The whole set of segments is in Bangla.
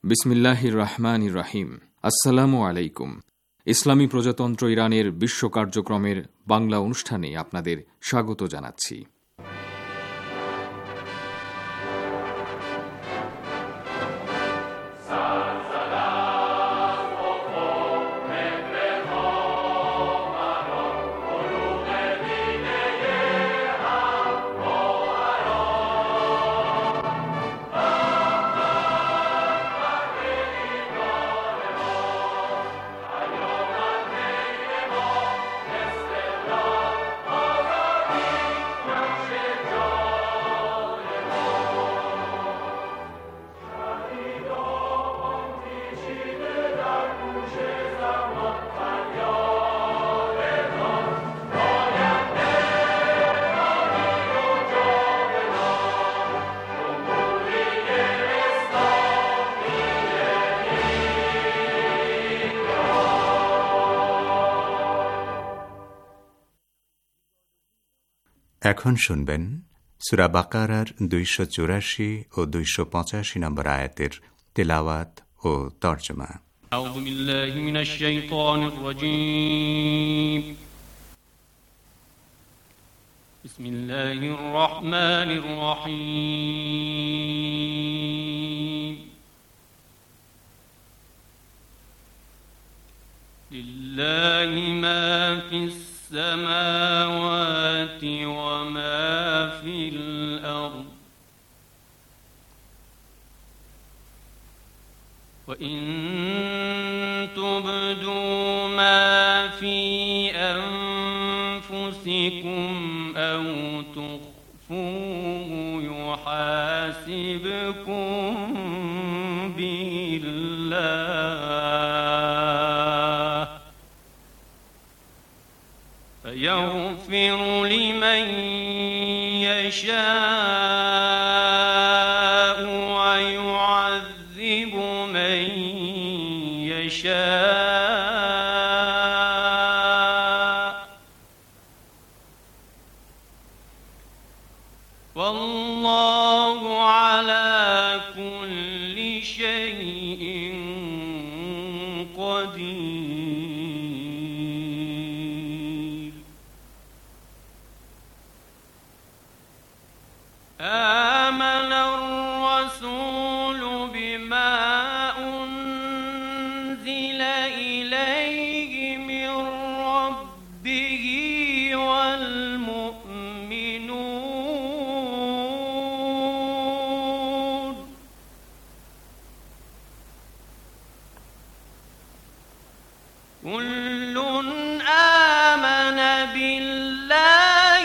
বিসমিল্লাহির রহমানির রহিম। আসসালামু আলাইকুম। ইসলামী প্রজাতন্ত্র ইরানের বিশ্ব কার্যক্রমের বাংলা অনুষ্ঠানে আপনাদের স্বাগত জানাচ্ছি। এখন শুনবেন সূরা বাকারার 284 ও 285 নম্বর আয়াতের তেলাওয়াত ও তরজমা। আউযু বিল্লাহি মিনাশ শাইতানির রাজীম। বিসমিল্লাহির রহমানির রহিম। লিল্লাহি মা ফিস السماوات وما في الأرض وإن تبدوا ما في أنفسكم أو تخفوه يحاسبكم به الله يغفر لمن يشاء ويعذب من يشاء والله على كل شيء قدير. آمن الرسول بما أنزل إليه من ربه والمؤمنون كل آمن بالله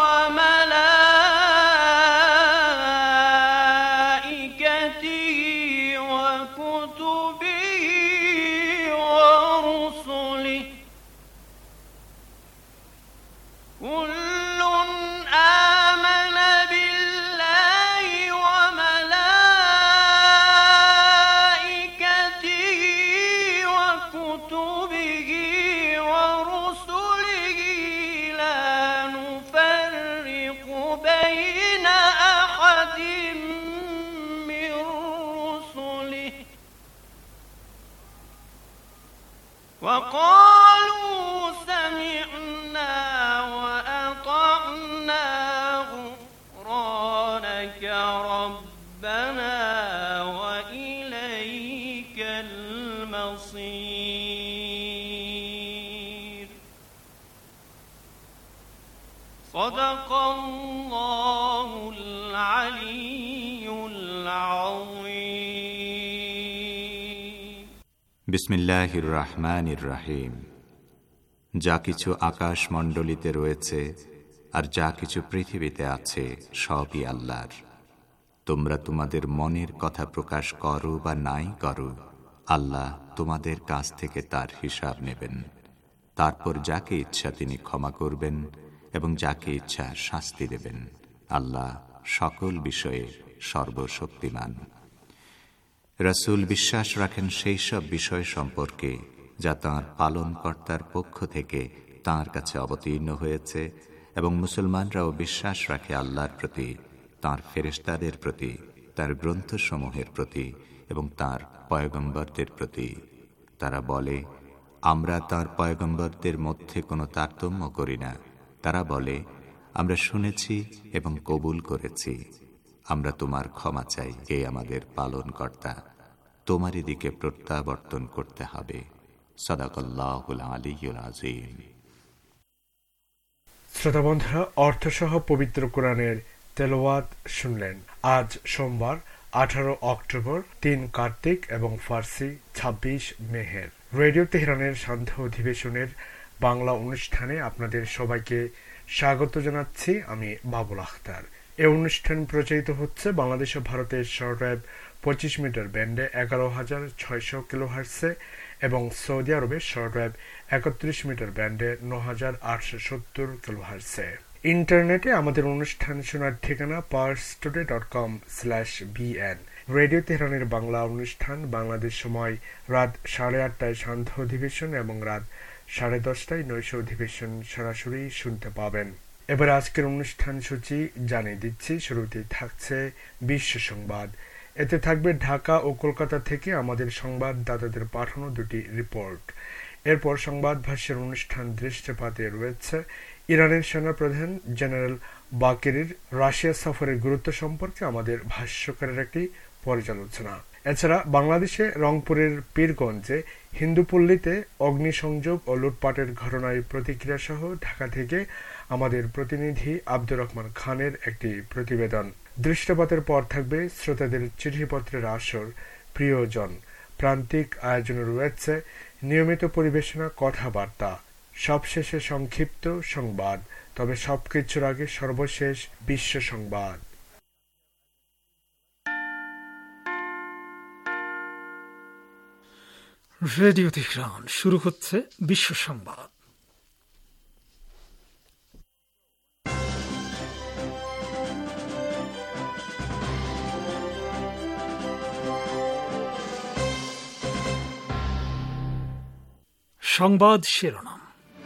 وقالوا سمعنا وأطعنا غفرانك ربنا وإليك المصير. صدق الله العلي العظيم. বিসমিল্লাহির রহমানির রহিম। যা কিছু আকাশ মণ্ডলীতে রয়েছে আর যা কিছু পৃথিবীতে আছে সবই আল্লাহর। তোমরা তোমাদের মনের কথা প্রকাশ করো বা নাই করো, আল্লাহ তোমাদের কাছ থেকে তার হিসাব নেবেন। তারপর যাকে ইচ্ছা তিনি ক্ষমা করবেন এবং যাকে ইচ্ছা শাস্তি দেবেন। আল্লাহ সকল বিষয়ে সর্বশক্তিমান। রাসূল বিশ্বাস রাখেন সেই সব বিষয় সম্পর্কে যা তাঁর পালনকর্তার পক্ষ থেকে তাঁর কাছে অবতীর্ণ হয়েছে, এবং মুসলমানরাও বিশ্বাস রাখে আল্লাহর প্রতি, তাঁর ফেরেশতাদের প্রতি, তাঁর গ্রন্থসমূহের প্রতি এবং তাঁর পয়গম্বরদের প্রতি। তারা বলে, আমরা তাঁর পয়গম্বরদের মধ্যে কোনো তারতম্য করি না। তারা বলে, আমরা শুনেছি এবং কবুল করেছি, আমরা তোমার ক্ষমা চাই, হে আমাদের পালনকর্তা, তোমারই দিকে প্রত্যাবর্তন করতে হবে। সাদাকাল্লাহুল আলিয়্যুল আযীম। শ্রোতা বন্ধুরা, অর্থসহ পবিত্র কোরআনের তেলাওয়াত শুনলেন। আজ সোমবার 18 অক্টোবর, 3 কার্তিক এবং ফার্সি 26 মেহের। রেডিও তেহরানের সান্ধ্য অধিবেশনের বাংলা অনুষ্ঠানে আপনাদের সবাইকে স্বাগত জানাচ্ছি। আমি বাবুল আখতার। এই অনুষ্ঠান প্রচারিত হচ্ছে বাংলাদেশ ও ভারতের শর্টওয়েভ 25 মিটার ব্যান্ডে 11,600 কিলোহার্টসে এবং সৌদি আরবের শর্টওয়েভ 31 মিটার ব্যান্ডে 9,870 কিলোহার্টসে। ইন্টারনেটে আমাদের অনুষ্ঠান শোনার ঠিকানা parstoday.com/bn। রেডিও তেহরানের বাংলা অনুষ্ঠান বাংলাদেশ সময় রাত 8:30টায় সান্ধ্য অধিবেশন এবং রাত 10:30টায় নৈশ অধিবেশন সরাসরি শুনতে পাবেন। এবার আজকের অনুষ্ঠান সূচি জানিয়ে দিচ্ছি। শুরুতেই থাকছে বিশ্ব সংবাদ। এতে থাকবে ঢাকা ও কলকাতা থেকে আমাদের সংবাদদাতাদের পাঠানো দুটি রিপোর্ট। এরপর সংবাদ ভাষ্যের অনুষ্ঠান দৃষ্টিপাতে রয়েছে ইরানের সেনাপ্রধান জেনারেল বাকেরির রাশিয়া সফরের গুরুত্ব সম্পর্কে আমাদের ভাষ্যকারের একটি পর্যালোচনা। এছাড়া বাংলাদেশে রংপুরের পীরগঞ্জে হিন্দুপল্লীতে অগ্নিসংযোগ ও লুটপাটের ঘটনায় প্রতিক্রিয়া সহ ঢাকা থেকে আমাদের প্রতিনিধি আব্দুর রহমান খানের একটি প্রতিবেদন। দৃষ্টিপাতের পর থাকবে শ্রোতাদের চিঠিপত্রের আসর প্রিয়জন। প্রান্তিক আয়োজনে রয়েছে নিয়মিত পরিবেশনা, কথাবার্তা, সবশেষে সংক্ষিপ্ত সংবাদ। তবে সবকিছুর আগে সর্বশেষ বিশ্ব সংবাদ। রেডিও তেহরান, শুরু হচ্ছে বিশ্ব সংবাদ। সংবাদ শিরোনাম।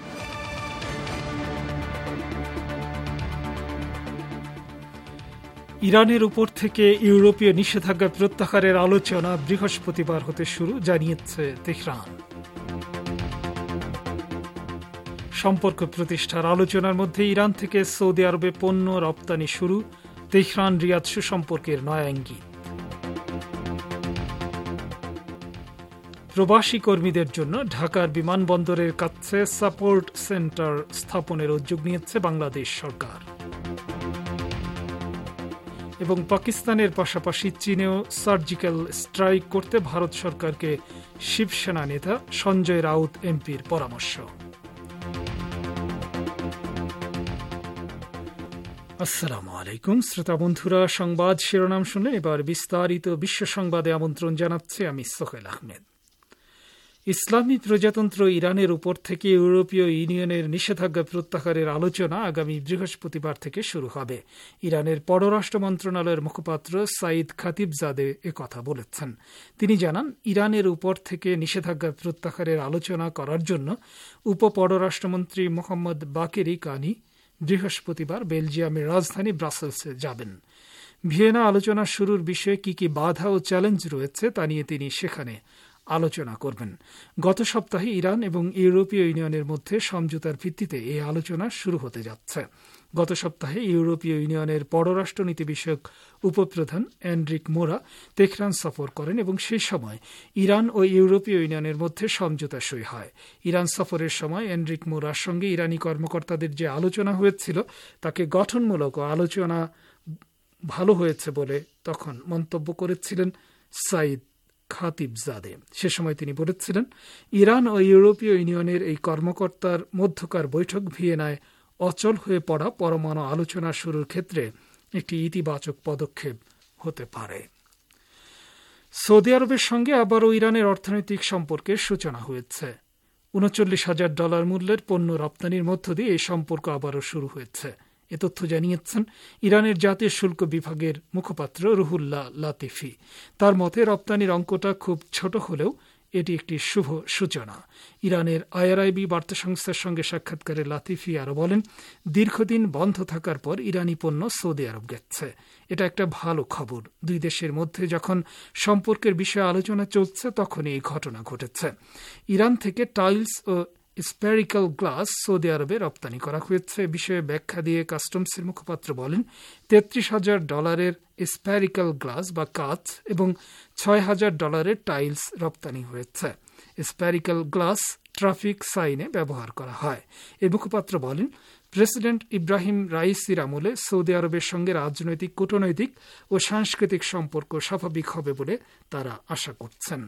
ইরানের উপর থেকে ইউরোপীয় নিষেধাজ্ঞা প্রত্যাহারের আলোচনা বৃহস্পতিবার হতে শুরু, জানিয়েছে তেহরান। সম্পর্ক প্রতিষ্ঠার আলোচনার মধ্যে ইরান থেকে সৌদি আরবে পণ্য রপ্তানি শুরু, তেহরান রিয়াদ সুসম্পর্কের নয়া ইঙ্গিত। প্রবাসী কর্মীদের জন্য ঢাকার বিমানবন্দরের কাছে সাপোর্ট সেন্টার স্থাপনের উদ্যোগ নিয়েছে বাংলাদেশ সরকার। এবং পাকিস্তানের পাশাপাশি চীনেও সার্জিক্যাল স্ট্রাইক করতে ভারত সরকারকে শিবসেনা নেতা সঞ্জয় রাউত এমপির পরামর্শ। আসসালামু আলাইকুম শ্রোতা বন্ধুরা, সংবাদ শিরোনাম শুনে এবার বিস্তারিত বিশ্ব সংবাদে আমন্ত্রণ জানাচ্ছে আমি সোহেল আহমেদ। ইসলামী প্রজাতন্ত্র ইরানের উপর থেকে ইউরোপীয় ইউনিয়নের নিষেধাজ্ঞা প্রত্যাহারের আলোচনা আগামী বৃহস্পতিবার থেকে শুরু হবে। ইরানের পররাষ্ট্র মন্ত্রণালয়ের মুখপাত্র সাইদ খাতিবজাদে একথা বলেছেন। তিনি জানান, ইরানের উপর থেকে নিষেধাজ্ঞা প্রত্যাহারের আলোচনা করার জন্য উপপররাষ্ট্রমন্ত্রী মোহাম্মদ বাকেরি কানি বৃহস্পতিবার বেলজিয়ামের রাজধানী ব্রাসেলসে যাবেন। ভিয়েনা আলোচনা শুরুর বিষয়ে কি কি বাধা ও চ্যালেঞ্জ রয়েছে তা নিয়ে তিনি সেখানে আলোচনা করবেন। গত সপ্তাহে ইরান এবং ইউরোপীয় ইউনিয়নের মধ্যে সমঝোতার ভিত্তিতে এই আলোচনা শুরু হতে যাচ্ছে। গত সপ্তাহে ইউরোপীয় ইউনিয়নের পররাষ্ট্রনীতি বিষয়ক উপপ্রধান এনরিক মোরা তেহরান সফর করেন এবং সেই সময় ইরান ও ইউরোপীয় ইউনিয়নের মধ্যে সমঝোতা সই হয়। ইরান সফরের সময় এনরিক মোরার সঙ্গে ইরানি কর্মকর্তাদের যে আলোচনা হয়েছিল তাকে গঠনমূলক ও আলোচনা ভালো হয়েছে বলে তখন মন্তব্য করেছিলেন সাইদ খাতিবজাদে। সে সময় তিনি বলেছিলেন, ইরান ও ইউরোপীয় ইউনিয়নের এই কর্মকর্তার মধ্যকার বৈঠক ভিয়েনায় অচল হয়ে পড়া পরমাণু আলোচনা শুরুর ক্ষেত্রে একটি ইতিবাচক পদক্ষেপ হতে পারে। সৌদি আরবের সঙ্গে আবারও ইরানের অর্থনৈতিক সম্পর্কের সূচনা হয়েছে। $39,000 মূল্যের পণ্য রপ্তানির মধ্য দিয়ে এই সম্পর্ক আবারও শুরু হয়েছে। এ তথ্য জানিয়েছেন ইরানের জাতীয় শুল্ক বিভাগের মুখপাত্র রুহুল্লাহ লাতিফি। তার মতে রপ্তানির অঙ্কটা খুব ছোট হলেও এটি একটি শুভ সূচনা। ইরানের IRIB বার্তা সংস্থার সঙ্গে সাক্ষাৎকারে লাতিফি আরও বলেন, দীর্ঘদিন বন্ধ থাকার পর ইরানি পণ্য সৌদি আরব গেছে। এটা একটা ভালো খবর। দুই দেশের মধ্যে যখন সম্পর্কের বিষয়ে আলোচনা চলছে তখনই এই ঘটনা ঘটেছে। ইরান থেকে টাইলস ও স্পেরিক্যাল গ্লাস সৌদি আরবে রপ্তানি করা হয়েছে। বিষয়ে ব্যাখ্যা দিয়ে কাস্টমসের মুখপাত্র বলেন, $33,000 স্পেরিক্যাল গ্লাস বা কাচ এবং $6,000 টাইলস রপ্তানি হয়েছে। স্পেরিক্যাল গ্লাস ট্রাফিক সাইনে ব্যবহার করা হয়। এই মুখপাত্র বলেন, প্রেসিডেন্ট ইব্রাহিম রাইসির আমলে সৌদি আরবের সঙ্গে রাজনৈতিক, কূটনৈতিক ও সাংস্কৃতিক সম্পর্ক স্বাভাবিক হবে বলে তারা আশা করছেন।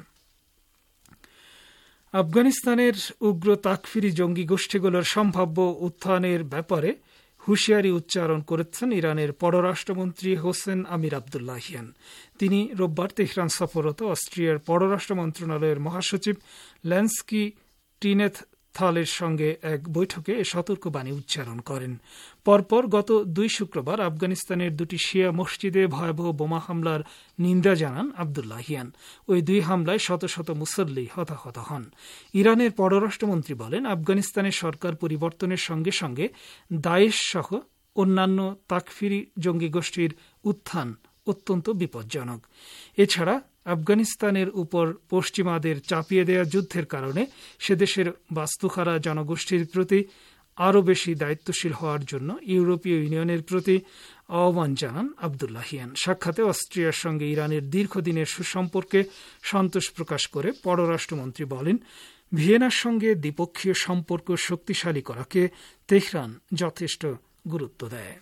আফগানিস্তানের উগ্র তাকফিরি জঙ্গি গোষ্ঠীগুলোর সম্ভাব্য উত্থানের ব্যাপারে হুঁশিয়ারি উচ্চারণ করেছেন ইরানের পররাষ্ট্রমন্ত্রী হোসেন আমির আবদুল্লাহিয়ান। তিনি রোববার তেহরান সফররত অস্ট্রিয়ার পররাষ্ট্র মন্ত্রণালয়ের মহাসচিব ল্যান্সকি টিনেথালের সঙ্গে এক বৈঠকে এ সতর্কবাণী উচ্চারণ করেন। পরপর গত 2 শুক্রবার আফগানিস্তানের 2টি শিয়া মসজিদে ভয়াবহ বোমা হামলার নিন্দা জানান আবদুল্লাহিয়ান। ওই 2 হামলায় শত শত মুসল্লি হতাহত হন। ইরানের পররাষ্ট্রমন্ত্রী বলেন, আফগানিস্তানের সরকার পরিবর্তনের সঙ্গে সঙ্গে দায়েশ সহ অন্যান্য তাকফিরি জঙ্গি গোষ্ঠীর উত্থান অত্যন্ত বিপজ্জনক। এছাড়া আফগানিস্তানের উপর পশ্চিমাদের চাপিয়ে দেয়া যুদ্ধের কারণে সে দেশের বাস্তুহারা জনগোষ্ঠীর প্রতি আরও বেশি দায়িত্বশীল হওয়ার জন্য ইউরোপীয় ইউনিয়নের প্রতি আহ্বান জানান আবদুল্লাহিয়ান। সাক্ষাতে অস্ট্রিয়ার সঙ্গে ইরানের দীর্ঘদিনের সুসম্পর্কে সন্তোষ প্রকাশ করে পররাষ্ট্রমন্ত্রী বলেন, ভিয়েনার সঙ্গে দ্বিপক্ষীয় সম্পর্ক শক্তিশালী করাকে তেহরান যথেষ্ট গুরুত্ব দেয়।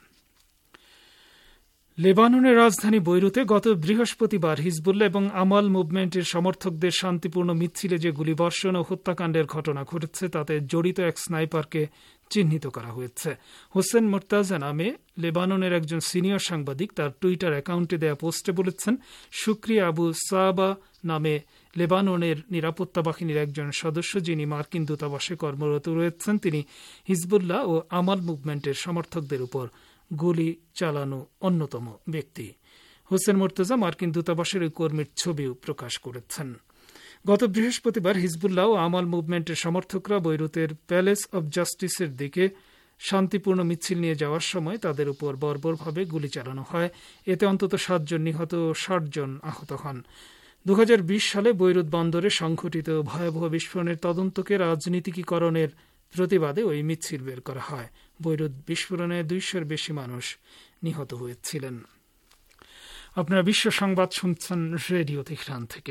লেবাননের রাজধানী বৈরুতে গত বৃহস্পতিবার হিজবুল্লাহ এবং আমাল মুভমেন্টের সমর্থকদের শান্তিপূর্ণ মিছিলে যে গুলিবর্ষণ ও হত্যাকাণ্ডের ঘটনা ঘটেছে তাতে জড়িত এক স্নাইপারকে চিহ্নিত করা হয়েছে। হোসেন মোর্তাজা নামে লেবাননের একজন সিনিয়র সাংবাদিক তার টুইটার অ্যাকাউন্টে দেয়া পোস্টে বলেছেন, শুক্রিয়া আবু সাবা নামে লেবাননের নিরাপত্তা বাহিনীর একজন সদস্য, যিনি মার্কিন দূতাবাসে কর্মরত রয়েছেন, তিনি হিজবুল্লাহ ও আমাল মুভমেন্টের সমর্থকদের উপর গুলি চালানো অন্যতম ব্যক্তি। হোসেন মোর্তজা মার্কিন দূতাবাসের ওই কর্মীর ছবিও প্রকাশ করেছেন। গত বৃহস্পতিবার হিজবুল্লাহ ও আমাল মুভমেন্টের সমর্থকরা বৈরুতের প্যালেস অব জাস্টিসের দিকে শান্তিপূর্ণ মিছিল নিয়ে যাওয়ার সময় তাদের উপর বর্বরভাবে গুলি চালানো হয়। এতে অন্তত 7 জন নিহত ও 60 জন আহত হন। 2020 সালে বৈরুত বন্দরে সংঘটিত ভয়াবহ বিস্ফোরণের তদন্তকে রাজনীতিকীকরণের প্রতিবাদে ওই মিছিল বের করা হয়। বৈরুত বিস্ফোরণে 200-এর বেশি মানুষ নিহত হয়েছিলেন। আপনারা বিশ্ব সংবাদ শুনছেন রেডিও তেহরান থেকে।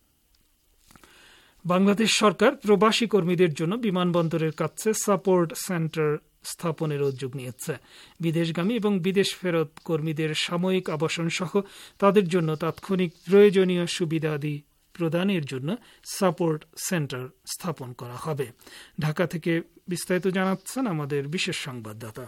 বাংলাদেশ সরকার প্রবাসী কর্মীদের জন্য বিমানবন্দরের কাছে সাপোর্ট সেন্টার স্থাপনের উদ্যোগ নিয়েছে। বিদেশগামী এবং বিদেশ ফেরত কর্মীদের সাময়িক আবাসন সহ তাদের জন্য তাৎক্ষণিক প্রয়োজনীয় সুবিধাদি প্রদানের জন্য সাপোর্ট সেন্টার স্থাপন করা হবে। ঢাকা থেকে বিস্তারিত জানাচ্ছেন আমাদের বিশেষ সংবাদদাতা।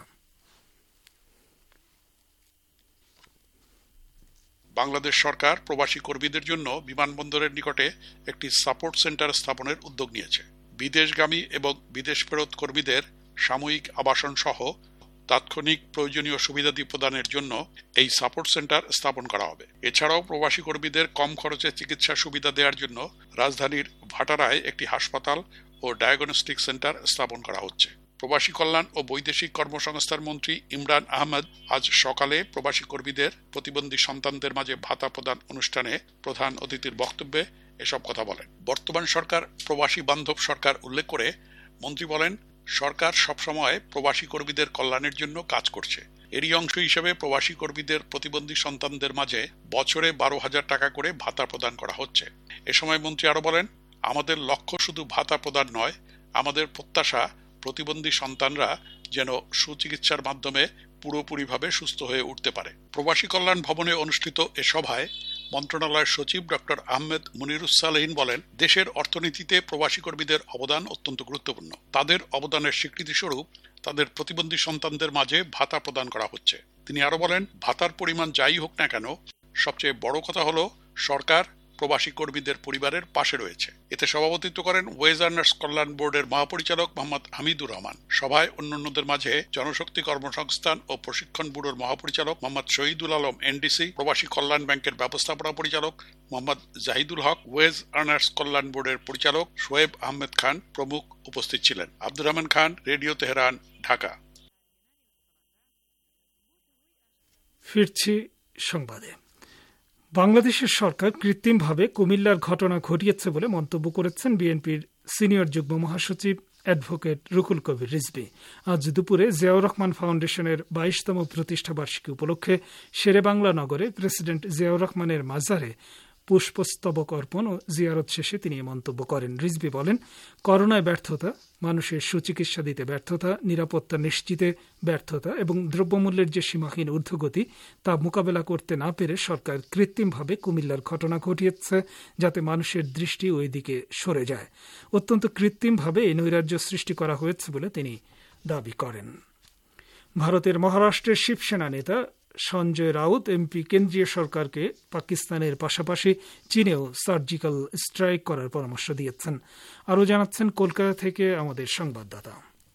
বাংলাদেশ সরকার প্রবাসী কর্মীদের জন্য বিমানবন্দরের নিকটে একটি সাপোর্ট সেন্টার স্থাপনের উদ্যোগ নিয়েছে। বিদেশগামী এবং বিদেশ ফেরত কর্মীদের সাময়িক আবাসন সহ তাৎক্ষণিক প্রয়োজনীয় সুবিধাদি প্রদানের জন্য এই সাপোর্ট সেন্টার স্থাপন করা হবে। এছাড়াও প্রবাসী কর্মীদের কম খরচে চিকিৎসা সুবিধা দেওয়ার জন্য রাজধানীর ভাটারায় একটি হাসপাতাল ও ডায়াগনস্টিক সেন্টার স্থাপন করা হচ্ছে। প্রবাসী কল্যাণ ও বৈদেশিক কর্মসংস্থান মন্ত্রী ইমরান আহমেদ আজ সকালে প্রবাসী কর্মীদের প্রতিবন্ধী সন্তানদের মাঝে ভাতা প্রদান অনুষ্ঠানে প্রধান অতিথির বক্তব্যে এসব কথা বলেন। বর্তমান সরকার প্রবাসী বান্ধব সরকার উল্লেখ করে মন্ত্রী বলেন, সরকার সবসময় প্রবাসী কর্মীদের কল্যাণের জন্য কাজ করছে। এরই অংশ হিসেবে প্রবাসী কর্মীদের প্রতিবন্ধী সন্তানদের মাঝে বছরে 12,000 টাকা করে ভাতা প্রদান করা হচ্ছে। এ সময় মন্ত্রী আরো বলেন, আমাদের লক্ষ্য শুধু ভাতা প্রদান নয়, আমাদের প্রত্যাশা প্রতিবন্ধী সন্তানরা যেন সুচিকিৎসার মাধ্যমে পুরোপুরিভাবে সুস্থ হয়ে উঠতে পারে। প্রবাসী কল্যাণ ভবনে অনুষ্ঠিত এ সভায় মন্ত্রণালয়ের সচিব ডক্টর আহমেদ মুনিরুস-সালেহীন বলেন, দেশের অর্থনীতিতে প্রবাসী কর্মীদের অবদান অত্যন্ত গুরুত্বপূর্ণ। তাদের অবদানের স্বীকৃতিস্বরূপ তাদের প্রতিবন্ধী সন্তানদের মাঝে ভাতা প্রদান করা হচ্ছে। তিনি আরো বলেন, ভাতার পরিমাণ যাই হোক না কেন, সবচেয়ে বড় কথা হলো সরকার প্রবাসী কর্মীদের পরিবারের পাশে রয়েছে। এতে সভাপতিত্ব করেন ওয়েজ আর্নার্স কল্যাণ বোর্ডের মহাপরিচালক মোহাম্মদ হামিদুর রহমান। সভায় অন্যান্যদের মাঝে জনশক্তি কর্মসংস্থান ও প্রশিক্ষণ ব্যুরোর মহাপরিচালক মোহাম্মদ শহীদুল আলম এনডিসি, প্রবাসী কল্যাণ ব্যাংকের ব্যবস্থাপনা পরিচালক মোহাম্মদ জাহিদুল হক, ওয়েজ আর্নার্স কল্যাণ বোর্ডের পরিচালক শোয়েব আহমেদ খান প্রমুখ উপস্থিত ছিলেন। Abdur Rahman Khan, radio Tehran, Dhaka. ফিরছি সংবাদে। বাংলাদেশের সরকার কৃত্রিমভাবে কুমিল্লার ঘটনা ঘটিয়েছে বলে মন্তব্য করেছেন বিএনপির সিনিয়র যুগ্ম মহাসচিব অ্যাডভোকেট রুকুল কবির রিজভী। আজ দুপুরে জিয়াউর রহমান ফাউন্ডেশনের 22তম প্রতিষ্ঠা বার্ষিকী উপলক্ষে শেরেবাংলা নগরে প্রেসিডেন্ট জিয়াউর রহমানের মাজারে পুষ্পস্তবক অর্পণ ও জিয়ারত শেষে তিনি মন্তব্য করেন। রিজভী বলেন, করোনায় ব্যর্থতা, মানুষের সুচিকিৎসা দিতে ব্যর্থতা, নিরাপত্তা নিশ্চিতে ব্যর্থতা এবং দ্রব্যমূল্যের যে সীমাহীন ঊর্ধ্বগতি তা মোকাবেলা করতে না পেরে সরকার কৃত্রিমভাবে কুমিল্লার ঘটনা ঘটিয়েছে যাতে মানুষের দৃষ্টি ওই দিকে সরে যায়। অত্যন্ত কৃত্রিমভাবে এই নৈরাজ্য সৃষ্টি করা হয়েছে বলে তিনি দাবি করেন। ভারতের মহারাষ্ট্রের শিবসেনা নেতা সঞ্জয় রাউত এমপি কেন্দ্রীয় সরকারকে পাকিস্তানের পাশাপাশি চীনেও সার্জিক্যাল স্ট্রাইক করার পরামর্শ দিয়েছেন। আরও জানাচ্ছেন কলকাতা থেকে আমাদের সংবাদদাতা।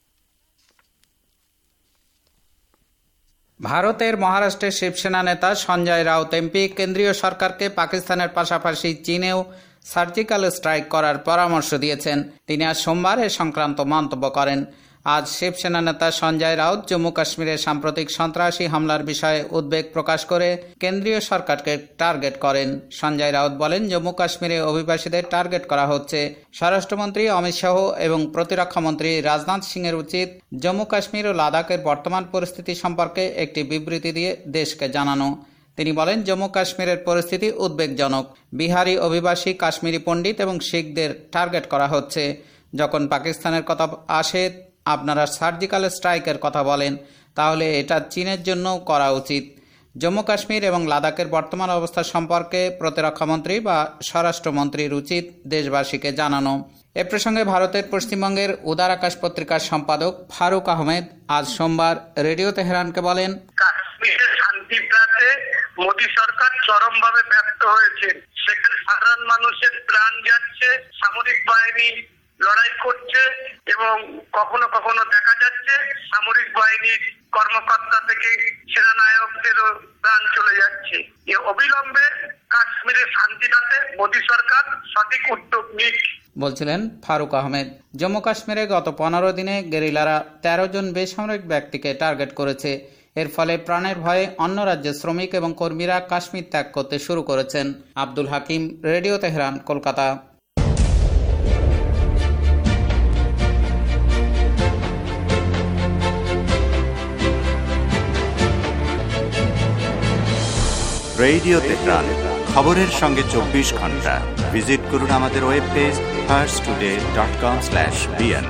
ভারতের মহারাষ্ট্রের শিবসেনা নেতা সঞ্জয় রাউত এমপি কেন্দ্রীয় সরকারকে পাকিস্তানের পাশাপাশি চীনেও সার্জিক্যাল স্ট্রাইক করার পরামর্শ দিয়েছেন। তিনি আজ সোমবার এ সংক্রান্ত মন্তব্য করেন। আজ শিবসেনা নেতা সঞ্জয় রাউত জম্মু কাশ্মীরের সাম্প্রতিক সন্ত্রাসী হামলার বিষয়ে উদ্বেগ প্রকাশ করে কেন্দ্রীয় সরকারকে টার্গেট করেন। সঞ্জয় রাউত বলেন, জম্মু কাশ্মীরে অভিবাসীদের টার্গেট করা হচ্ছে। স্বরাষ্ট্রমন্ত্রী অমিত শাহ এবং প্রতিরক্ষামন্ত্রী রাজনাথ সিংয়ের উচিত জম্মু কাশ্মীর ও লাদাখের বর্তমান পরিস্থিতি সম্পর্কে একটি বিবৃতি দিয়ে দেশকে জানানো। তিনি বলেন, জম্মু কাশ্মীরের পরিস্থিতি উদ্বেগজনক। বিহারি অভিবাসী, কাশ্মীরি পণ্ডিত এবং শিখদের টার্গেট করা হচ্ছে। যখন পাকিস্তানের কথা আসে আপনারা সার্জিক্যাল স্ট্রাইকের কথা বলেন, তাহলে এটা চীনের জন্য করা উচিত। জম্মু কাশ্মীর এবং লাদাখের বর্তমান অবস্থা সম্পর্কে প্রতিরক্ষামন্ত্রী বা স্বরাষ্ট্রমন্ত্রীর উচিত দেশবাসীকে জানানো। এ প্রসঙ্গে ভারতের পশ্চিমবঙ্গের উদার আকাশ পত্রিকার সম্পাদক ফারুক আহমেদ আজ সোমবার রেডিও তেহরানকে বলেন, কাশ্মীরের শান্তি প্রাতে মোদী সরকার চরমভাবে ব্যর্থ হয়েছে। সেখানে সাধারণ মানুষের প্রাণ যাচ্ছে, সামরিক বাহিনী লড়াই করছে এবং কখনো কখনো দেখা যাচ্ছে সামরিক বাহিনীর কর্মকর্তা থেকে সেনানায়কদেরও প্রাণ চলে যাচ্ছে। এ অবিলম্বে কাশ্মীরের শান্তিটাতে মোদী সরকার সঠিক উদ্যোগ নিক, বলছিলেন ফারুক আহমেদ। জম্মু কাশ্মীরে গত 15 দিনে গেরিলারা 13 জন বেসামরিক ব্যক্তিকে টার্গেট করেছে। এর ফলে প্রাণের ভয়ে অন্য রাজ্যের শ্রমিক এবং কর্মীরা কাশ্মীর ত্যাগ করতে শুরু করেছেন। Abdul Hakim, radio Tehran, Kolkata. Radio Tehran, খবরের সঙ্গে 24 ঘন্টা। ভিজিট করুন আমাদের ওয়েব পেজ farstoday.com/bn।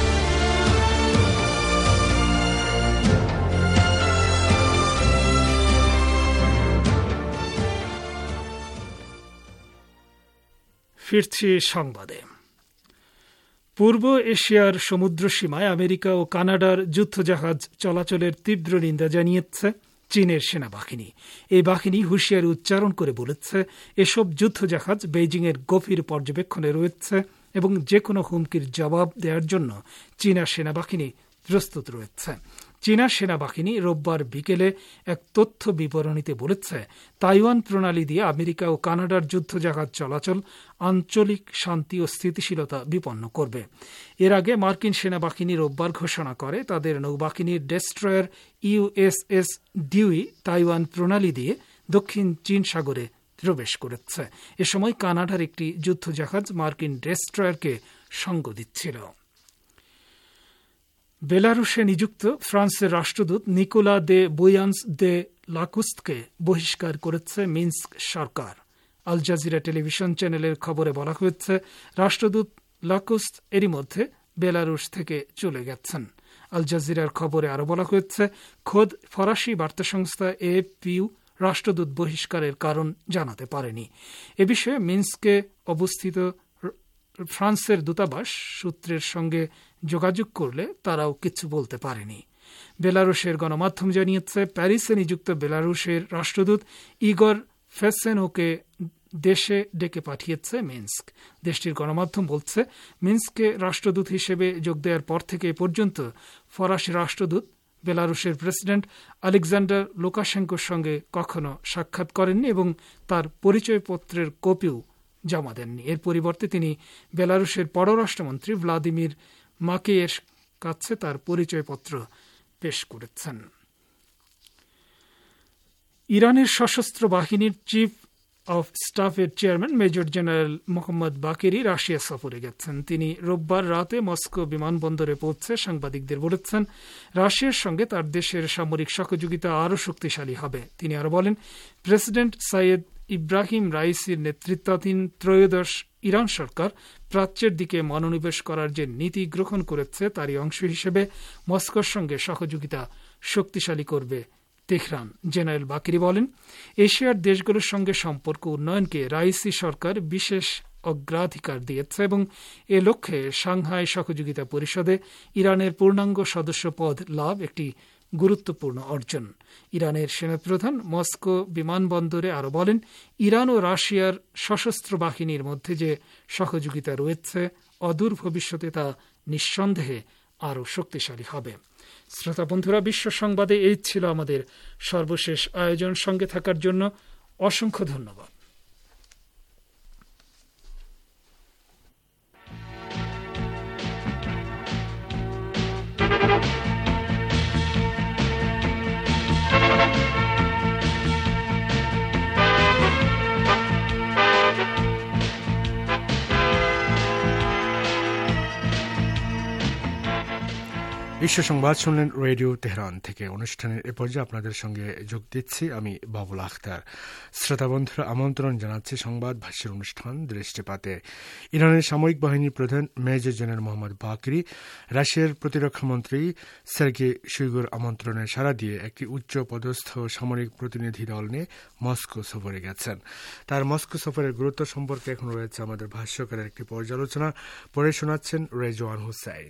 ফিরছি সংবাদে। পূর্ব এশিয়ার সমুদ্র সীমায় আমেরিকা ও কানাডার যুদ্ধজাহাজ চলাচলের তীব্র নিন্দা জানিয়েছে চীনের সেনাবাহিনী। এই বাহিনী হুঁশিয়ারি উচ্চারণ করে বলেছে, এসব যুদ্ধজাহাজ বেইজিংয়ের গভীর পর্যবেক্ষণে রয়েছে এবং যে কোনো হুমকির জবাব দেওয়ার জন্য চীনা সেনাবাহিনী প্রস্তুত রয়েছে। চীনা সেনাবাহিনী রোববার বিকেলে এক তথ্য বিবরণীতে বলেছে, তাইওয়ান প্রণালী দিয়ে আমেরিকা ও কানাডার যুদ্ধজাহাজ চলাচল আঞ্চলিক শান্তি ও স্থিতিশীলতা বিপন্ন করবে। এর আগে মার্কিন সেনাবাহিনী রোববার ঘোষণা করে তাদের নৌবাহিনীর ডেস্ট্রয়ার ইউএসএস ডিউই তাইওয়ান প্রণালী দিয়ে দক্ষিণ চীন সাগরে প্রবেশ করেছে। এ সময় কানাডার একটি যুদ্ধজাহাজ মার্কিন ডেস্ট্রয়ারকে সঙ্গ দিচ্ছিল। বেলারুশে নিযুক্ত ফ্রান্সের রাষ্ট্রদূত নিকোলা দে বুয়ান্স দে লাকুস্টকে বহিষ্কার করেছে মিন্স্ক সরকার। আল জাজিরা টেলিভিশন চ্যানেলের খবরে বলা হয়েছে, রাষ্ট্রদূত লাকুস্ট এরই মধ্যে বেলারুশ থেকে চলে গেছেন। আল জাজিরার খবরে আরও বলা হয়েছে, খোদ ফরাসি বার্তা সংস্থা এএফপিও রাষ্ট্রদূত বহিষ্কারের কারণ জানাতে পারেনি। এ বিষয়ে মিন্স্কে অবস্থিত ফ্রান্সের দূতাবাস সূত্রের সঙ্গে যোগাযোগ করলে তারাও কিছু বলতে পারেনি। বেলারুশের গণমাধ্যম জানিয়েছে, প্যারিসে নিযুক্ত বেলারুশের রাষ্ট্রদূত ইগর ফেসেনোকে দেশে ডেকে পাঠিয়েছে মিনস্ক। দেশটির গণমাধ্যম বলছে, মিনস্কে রাষ্ট্রদূত হিসেবে যোগ দেওয়ার পর থেকে এ পর্যন্ত ফরাসি রাষ্ট্রদূত বেলারুশের প্রেসিডেন্ট আলেকজান্ডার লুকাশেঙ্কোর সঙ্গে কখনো সাক্ষাৎ করেননি এবং তার পরিচয়পত্রের কপিও জমা দেননি। এর পরিবর্তে তিনি বেলারুশের পররাষ্ট্রমন্ত্রী ভ্লাদিমির মাকেয়ের কাছে তার পরিচয়পত্র পেশ করেছেন। ইরানের সশস্ত্র বাহিনীর চিফ অফ স্টাফের chairman major general Mohammad Bagheri Russia সফরে গেছেন। তিনি রোববার রাতে মস্কো বিমানবন্দরে পৌঁছে সাংবাদিকদের বলেছেন, রাশিয়ার সঙ্গে তার দেশের সামরিক সহযোগিতা আরও শক্তিশালী হবে। তিনি আরও বলেন, প্রেসিডেন্ট সাইয়েদ ইব্রাহিম রাইসির নেতৃত্বাধীন ত্রয়োদশ ইরান সরকার প্রাচ্যের দিকে মনোনিবেশ করার যে নীতি গ্রহণ করেছে তারই অংশ হিসেবে মস্কোর সঙ্গে সহযোগিতা শক্তিশালী করবে তেহরান। জেনারেল বাকিরি বলেন, এশিয়ার দেশগুলোর সঙ্গে সম্পর্ক উন্নয়নকে রাইসি সরকার বিশেষ অগ্রাধিকার দিয়েছে এবং এ লক্ষ্যে সাংহাই সহযোগিতা পরিষদে ইরানের পূর্ণাঙ্গ সদস্য পদ লাভ একটি গুরুত্বপূর্ণ অর্জন। ইরানের সেনাপ্রধান মস্কো বিমানবন্দরে আরও বলেন, ইরান ও রাশিয়ার সশস্ত্র বাহিনীর মধ্যে যে সহযোগিতা রয়েছে অদূর ভবিষ্যতে তা নিঃসন্দেহে আরও শক্তিশালী হবে। শ্রোতা বন্ধুরা, বিশ্ব সংবাদে এই ছিল আমাদের সর্বশেষ আয়োজন। সঙ্গে থাকার জন্য অসংখ্য ধন্যবাদ। বিশ্ব সংবাদ শুনলেন রেডিও তেহরান থেকে। অনুষ্ঠানের এ পর্যায়ে আপনাদের সঙ্গে যোগ দিচ্ছি আমি বাবুল আখতার। শ্রোতা বন্ধুরা, আমন্ত্রণ জানাচ্ছি সংবাদ ভাষ্যের অনুষ্ঠান দৃষ্টিপাতে। ইরানের সামরিক বাহিনীর প্রধান মেজর জেনারেল মোহাম্মদ বাকরি রাশিয়ার প্রতিরক্ষামন্ত্রী সের্গেই শুইগুর আমন্ত্রণে সাড়া দিয়ে একটি উচ্চ পদস্থ সামরিক প্রতিনিধি দল নিয়ে মস্কো সফরে গেছেন। তার মস্কো সফরের গুরুত্ব সম্পর্কে এখন রয়েছে আমাদের ভাষ্যকারের একটি পর্যালোচনা। পড়ে শোনাচ্ছেন রেজওয়ান হুসাইন।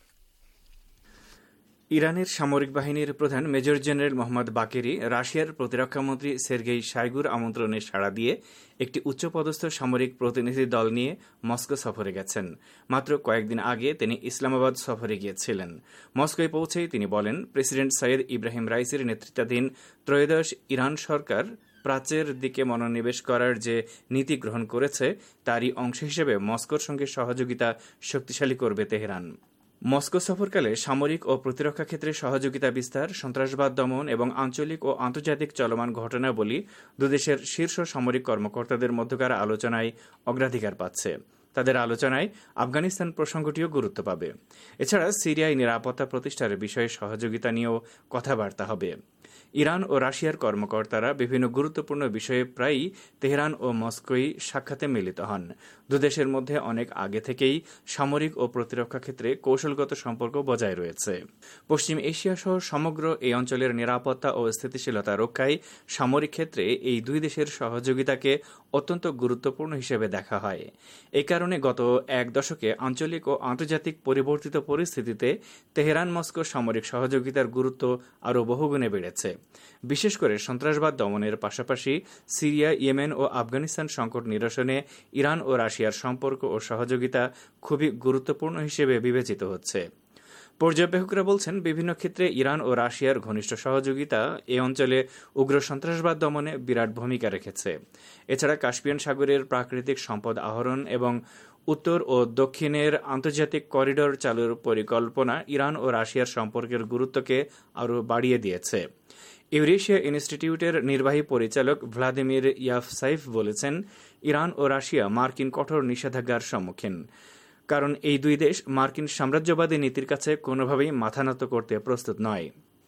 ইরানের সামরিক বাহিনীর প্রধান মেজর জেনারেল মোহাম্মদ বাকেরি রাশিয়ার প্রতিরক্ষামন্ত্রী সের্গেই শাইগুর আমন্ত্রণে সাড়া দিয়ে একটি উচ্চপদস্থ সামরিক প্রতিনিধি দল নিয়ে মস্কো সফরে গেছেন। মাত্র কয়েকদিন আগে তিনি ইসলামাবাদ সফরে গিয়েছিলেন। মস্কোয় পৌঁছেই তিনি বলেন, প্রেসিডেন্ট সাইয়েদ ইব্রাহিম রাইসির নেতৃত্বাধীন ত্রয়োদশ ইরান সরকার প্রাচ্যের দিকে মনোনিবেশ করার যে নীতি গ্রহণ করেছে তারই অংশ হিসেবে মস্কোর সঙ্গে সহযোগিতা শক্তিশালী করবে তেহরান। মস্কো সফরকালে সামরিক ও প্রতিরক্ষা ক্ষেত্রে সহযোগিতা বিস্তার, সন্ত্রাসবাদ দমন এবং আঞ্চলিক ও আন্তর্জাতিক চলমান ঘটনাবলী দুদেশের শীর্ষ সামরিক কর্মকর্তাদের মধ্যকার আলোচনায় অগ্রাধিকার পাচ্ছে। তাদের আলোচনায় আফগানিস্তান প্রসঙ্গটিও গুরুত্ব পাবে। এছাড়া সিরিয়ায় নিরাপত্তা প্রতিষ্ঠার বিষয়ে সহযোগিতা নিয়েও কথাবার্তা হবে। ইরান ও রাশিয়ার কর্মকর্তারা বিভিন্ন গুরুত্বপূর্ণ বিষয়ে প্রায়ই তেহরান ও মস্কোয় সাক্ষাতে মিলিত হন। দুদেশের মধ্যে অনেক আগে থেকেই সামরিক ও প্রতিরক্ষা ক্ষেত্রে কৌশলগত সম্পর্ক বজায় রয়েছে। পশ্চিম এশিয়া সহ সমগ্র এই অঞ্চলের নিরাপত্তা ও স্থিতিশীলতা রক্ষায় সামরিক ক্ষেত্রে এই দুই দেশের সহযোগিতাকে অত্যন্ত গুরুত্বপূর্ণ হিসেবে দেখা হয়। এই কারণে গত এক দশকে আঞ্চলিক ও আন্তর্জাতিক পরিবর্তিত পরিস্থিতিতে তেহরান মস্কো সামরিক সহযোগিতার গুরুত্ব আরও বহুগুণে বেড়েছে। বিশেষ করে সন্ত্রাসবাদ দমনের পাশাপাশি সিরিয়া, ইয়েমেন ও আফগানিস্তান সংকট নিরসনে ইরান ও রাশিয়ার সম্পর্ক ও সহযোগিতা খুবই গুরুত্বপূর্ণ হিসেবে বিবেচিত হচ্ছে। পর্যবেক্ষকরা বলছেন, বিভিন্ন ক্ষেত্রে ইরান ও রাশিয়ার ঘনিষ্ঠ সহযোগিতা এ অঞ্চলে উগ্র সন্ত্রাসবাদ দমনে বিরাট ভূমিকা রেখেছে। এছাড়া কাস্পিয়ান সাগরের প্রাকৃতিক সম্পদ আহরণ এবং উত্তর ও দক্ষিণের আন্তর্জাতিক করিডোর চালুর পরিকল্পনা ইরান ও রাশিয়ার সম্পর্কের গুরুত্বকে আরও বাড়িয়ে দিয়েছে। ইউরেশিয়া ইনস্টিটিউটের নির্বাহী পরিচালক ভ্লাদিমির ইয়াভসাইভ বলেছেন, ইরান ও রাশিয়া মার্কিন কঠোর নিষেধাজ্ঞার সম্মুখীন, কারণ এই দুই দেশ মার্কিন সাম্রাজ্যবাদী নীতির কাছে কোনোভাবেই মাথা নত করতে প্রস্তুত নয়।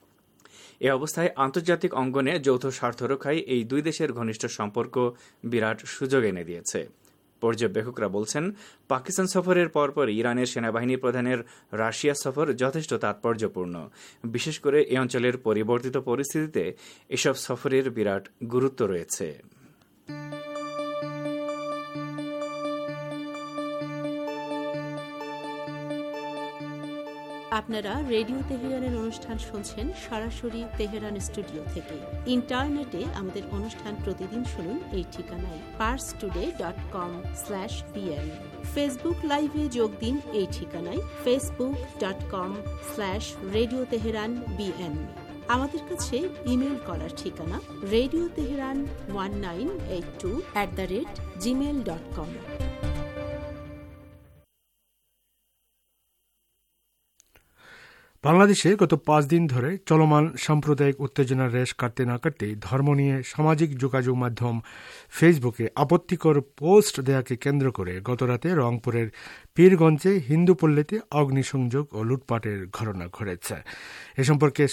এ অবস্থায় আন্তর্জাতিক অঙ্গনে যৌথ স্বার্থ রক্ষায় এই দুই দেশের ঘনিষ্ঠ সম্পর্ক বিরাট সুযোগ এনে দিয়েছে। পর্যবেক্ষকরা বলছেন, পাকিস্তান সফরের পরপর ইরানের সেনাবাহিনী প্রধানের রাশিয়া সফর যথেষ্ট তাৎপর্যপূর্ণ। বিশেষ করে এ অঞ্চলের পরিবর্তিত পরিস্থিতিতে এসব সফরের বিরাট গুরুত্ব রয়েছে। আপনারা রেডিও তেহরানের অনুষ্ঠান শুনছেন সরাসরি তেহরান স্টুডিও থেকে। ইন্টারনেটে আমাদের অনুষ্ঠান প্রতিদিন শুনুন এই ঠিকানায় parstoday.com/bn। ফেসবুক লাইভে যোগ দিন এই ঠিকানায় facebook.com/radio teheran bn। আমাদের কাছে ইমেল করার ঠিকানা radioteheran1982@gmail.com। বাংলাদেশে গত 5 দিন ধরে চলমান সাম্প্রদায়িক উত্তেজনার রেশ কাটতে না কাটতেই ধর্ম নিয়ে সামাজিক যোগাযোগ মাধ্যম ফেসবুকে আপত্তিকর পোস্ট দেয়াকে কেন্দ্র করে গতরাতে রংপুরের পীরগঞ্জে হিন্দু পল্লীতে অগ্নিসংযোগ ও লুটপাটের ঘটনা ঘটেছে। এ সম্পর্কে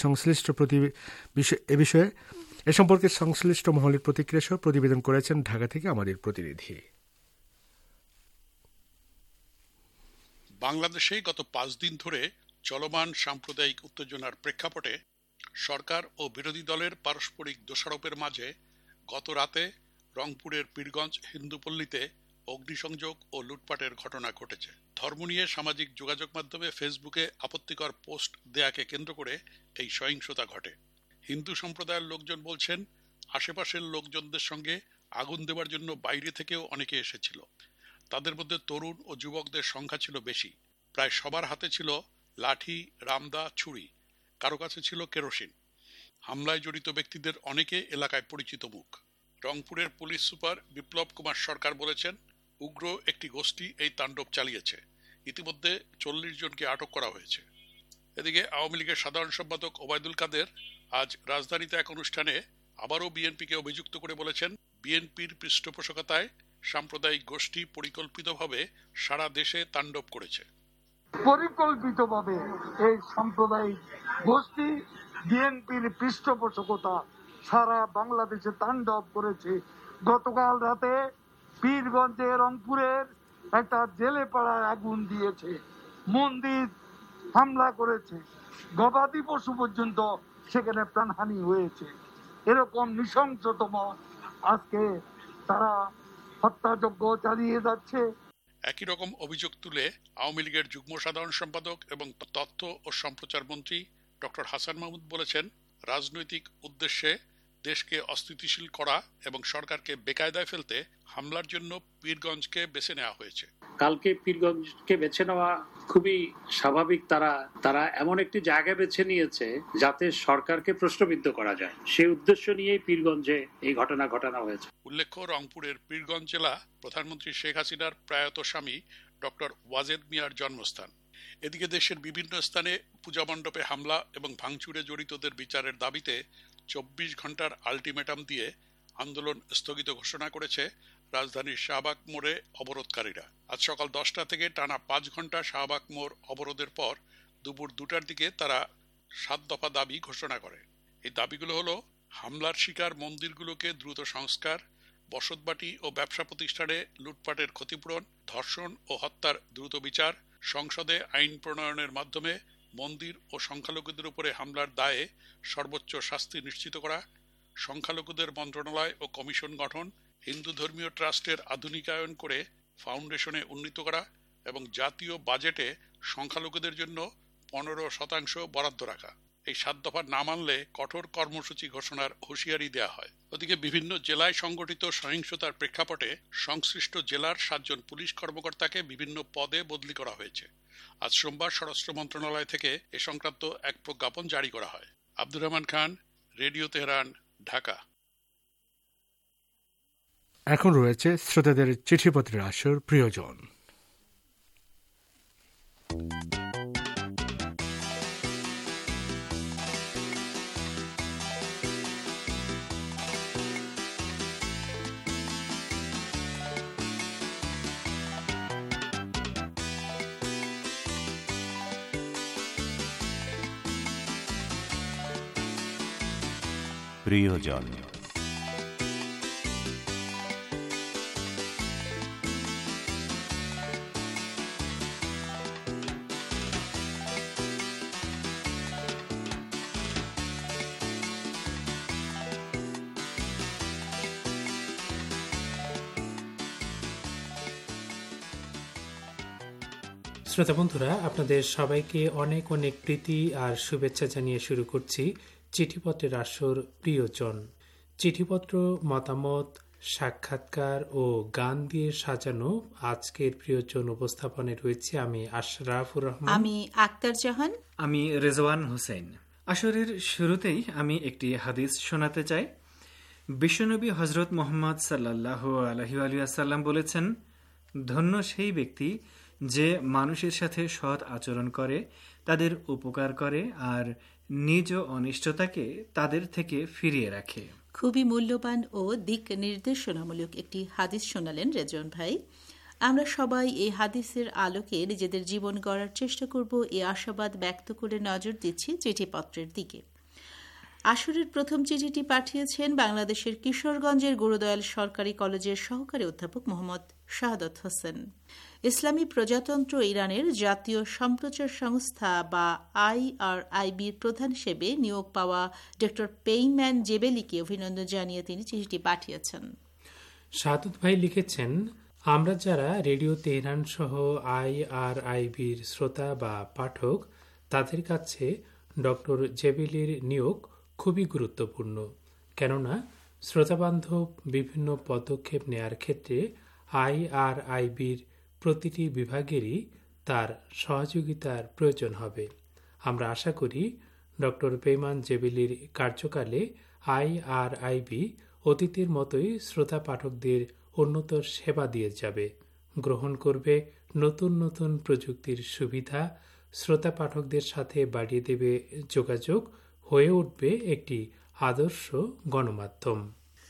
সংশ্লিষ্ট মহলের প্রতিক্রিয়া সহ প্রতিবেদন করেছেন ঢাকা থেকে আমাদের প্রতিনিধি। বাংলাদেশে গত 5 দিন ধরে চলমান সাম্প্রদায়িক উত্তেজনার প্রেক্ষাপটে সরকার ও বিরোধী দলের পারস্পরিক দোষারোপের মাঝে গত রাতে রংপুরের পীরগঞ্জ হিন্দুপল্লীতে অগ্নিসংযোগ ও লুটপাটের ঘটনা ঘটেছে। ধর্ম নিয়ে সামাজিক যোগাযোগ মাধ্যমে ফেসবুকে আপত্তিকর পোস্ট দেয়াকে কেন্দ্র করে এই সহিংসতা ঘটে। হিন্দু সম্প্রদায়ের লোকজন বলছেন, আশেপাশের লোকজনদের সঙ্গে আগুন দেওয়ার জন্য বাইরে থেকেও অনেকে এসেছিল। তাদের মধ্যে তরুণ ও যুবকদের সংখ্যা ছিল বেশি। প্রায় সবার হাতে ছিল লাঠি, রামদা, ছুরি, কারো কাছে ছিল কেরোসিন। হামলায় জড়িত ব্যক্তিদের অনেকে এলাকায় পরিচিত মুখ। রংপুরের পুলিশ সুপার বিপ্লব কুমার সরকার বলেছেন, উগ্র একটি গোষ্ঠী এই তাণ্ডব চালিয়েছে। ইতিমধ্যে 40 জনকে আটক করা হয়েছে। এদিকে আওয়ামী লীগের সাধারণ সম্পাদক ওবায়দুল কাদের আজ রাজধানীতে এক অনুষ্ঠানে আবারও বিএনপিকে অভিযুক্ত করে বলেছেন, বিএনপির পৃষ্ঠপোষকতায় সাম্প্রদায়িক গোষ্ঠী পরিকল্পিতভাবে সারা দেশে তাণ্ডব করেছে। পরিকল্পিতভাবে এই সাম্প্রদায়িক গোষ্ঠী বিএনপির পৃষ্ঠপোষকতা সারা বাংলাদেশে তাণ্ডব করেছে। গতকাল রাতে পীরগঞ্জে রংপুরের একটা জেলে পাড়ায় আগুন দিয়েছে, মন্দির হামলা করেছে, গবাদি পশু পর্যন্ত সেখানে প্রাণহানি হয়েছে। এরকম নৃশংসতম আজকে তারা হত্যাযজ্ঞ চালিয়ে যাচ্ছে। একই রকম অভিযোগ তুলে আওয়ামী লীগের যুগ্ম সাধারণ সম্পাদক এবং তথ্য ও সম্প্রচার মন্ত্রী ডক্টর হাসান মাহমুদ বলেছেন, রাজনৈতিক উদ্দেশ্যে দেশকে অস্থিতিশীল করা এবং সরকারকে বেকায়দায় ফেলতে হামলার জন্য পীরগঞ্জকে বেছে নেওয়া হয়েছে। কালকে পীরগঞ্জকে বেছে নেওয়া খুবই স্বাভাবিক। তারা এমন একটি জায়গা বেছে নিয়েছে যাতে সরকারকে প্রশ্নবিদ্ধ করা যায়, সেই উদ্দেশ্য নিয়েই পীরগঞ্জে এই ঘটনা ঘটানো হয়েছে। উল্লেখ্য, রংপুরের পীরগঞ্জ জেলা প্রধানমন্ত্রী শেখ হাসিনার প্রয়াত স্বামী ডক্টর ওয়াজেদ মিয়ার জন্মস্থান। এদিকে দেশের বিভিন্ন স্থানে পূজা মণ্ডপে হামলা এবং ভাঙচুরে জড়িতদের বিচারের দাবিতে 24 ঘন্টার আলটিমেটাম দিয়ে আন্দোলন স্থগিত ঘোষণা করেছে রাজধানীর শাহবাগ মোড়ে অবরোধকারীরা। আজ সকাল 10টা থেকে টানা 5 ঘন্টা শাহবাগ মোড় অবরোধের পর দুপুর 2টার দিকে তারা 7 দফা দাবি ঘোষণা করে। এই দাবিগুলো হলো, হামলার শিকার মন্দিরগুলোকে দ্রুত সংস্কার, বসতবাটি ও ব্যবসা প্রতিষ্ঠানে লুটপাটের ক্ষতিপূরণ, ধর্ষণ ও হত্যার দ্রুত বিচার, সংসদে আইন প্রণয়নের মাধ্যমে মন্দির ও সংখ্যালঘুদের উপরে হামলার দায়ে সর্বোচ্চ শাস্তি নিশ্চিত করা, সংখ্যালঘুদের মন্ত্রণালয় ও কমিশন গঠন, হিন্দু ধর্মীয় ট্রাস্টের আধুনিকায়ন করে ফাউন্ডেশনে উন্নীত করা এবং জাতীয় বাজেটে সংখ্যালঘুদের জন্য 15% বরাদ্দ রাখা। এই 7 দফা না মানলে কঠোর কর্মসূচি ঘোষণার হুঁশিয়ারি দেওয়া হয়। ওদিকে বিভিন্ন জেলায় সংগঠিত সহিংসতার প্রেক্ষাপটে সংশ্লিষ্ট জেলার 7 জন পুলিশ কর্মকর্তাকে বিভিন্ন পদে বদলি করা হয়েছে। আজ সোমবার স্বরাষ্ট্র মন্ত্রণালয় থেকে এ সংক্রান্ত এক প্রজ্ঞাপন জারি করা হয়। Abdur Rahman Khan, radio Tehran, Dhaka. এখন রয়েছে শ্রোতাদের চিঠিপত্রের আসর প্রিয়জন। প্রিয়জন। শ্রোতা বন্ধুরা, আপনাদের সবাইকে অনেক অনেক প্রীতি আর শুভেচ্ছা জানিয়ে শুরু করছি চিঠিপত্রের আসর প্রিয়জন। চিঠিপত্র, মতামত, সাক্ষাৎকার ও গান দিয়ে সাজানো আজকের প্রিয়জন উপস্থাপনে রয়েছে আমি আশরাফুর রহমান, আমি আক্তার জাহান, আমি রেজওয়ান হোসেন। আসরের শুরুতেই আমি একটি হাদিস শোনাতে চাই। বিশ্বনবী হজরত মুহাম্মদ সাল্লাল্লাহু আলাইহি ওয়াসাল্লাম বলেছেন, ধন্য সেই ব্যক্তি যে মানুষের সাথে সৎ আচরণ করে, তাদের উপকার করে আর নিজ অনিষ্টতাকে তাদের থেকে ফিরিয়ে রাখে। খুবই মূল্যবান ও দিক নির্দেশনামূলক একটি হাদিস শোনালেন রেজন ভাই। আমরা সবাই এই হাদিসের আলোকে নিজেদের জীবন গড়ার চেষ্টা করব, এই আশাবাদ ব্যক্ত করে নজর দিচ্ছি চিঠিপত্রের দিকে। আসরের প্রথম চিঠিটি পাঠিয়েছেন বাংলাদেশের কিশোরগঞ্জের গুরুদয়াল সরকারি কলেজের সহকারী অধ্যাপক মোহাম্মদ শাহাদত হোসেন। ইসলামী প্রজাতন্ত্র ইরানের জাতীয় সম্প্রচার সংস্থা বা IRIBর প্রধান হিসেবে নিয়োগ পাওয়া ডক্টর পেইম্যান জেবেলিকে অভিনন্দন জানিয়ে তিনি চিঠিটি পাঠিয়েছেন। শাহাদত ভাই লিখেছেন, আমরা যারা রেডিও তেহরান সহ IRIBর শ্রোতা বা পাঠক, তাদের কাছে ডক্টর জেবেলির নিয়োগ খুবই গুরুত্বপূর্ণ। কেননা শ্রোতাবান্ধব বিভিন্ন পদক্ষেপ নেয়ার ক্ষেত্রে IRIBর প্রতিটি বিভাগেরই তার সহযোগিতার প্রয়োজন হবে। আমরা আশা করি ডক্টর পেইমান জেবেলির কার্যকালে IRIB অতীতের মতোই শ্রোতা পাঠকদের উন্নত সেবা দিয়ে যাবে, গ্রহণ করবে নতুন নতুন প্রযুক্তির সুবিধা, শ্রোতা পাঠকদের সাথে বাড়িয়ে দেবে যোগাযোগ, হয়ে উঠবে একটি আদর্শ গণমাধ্যম।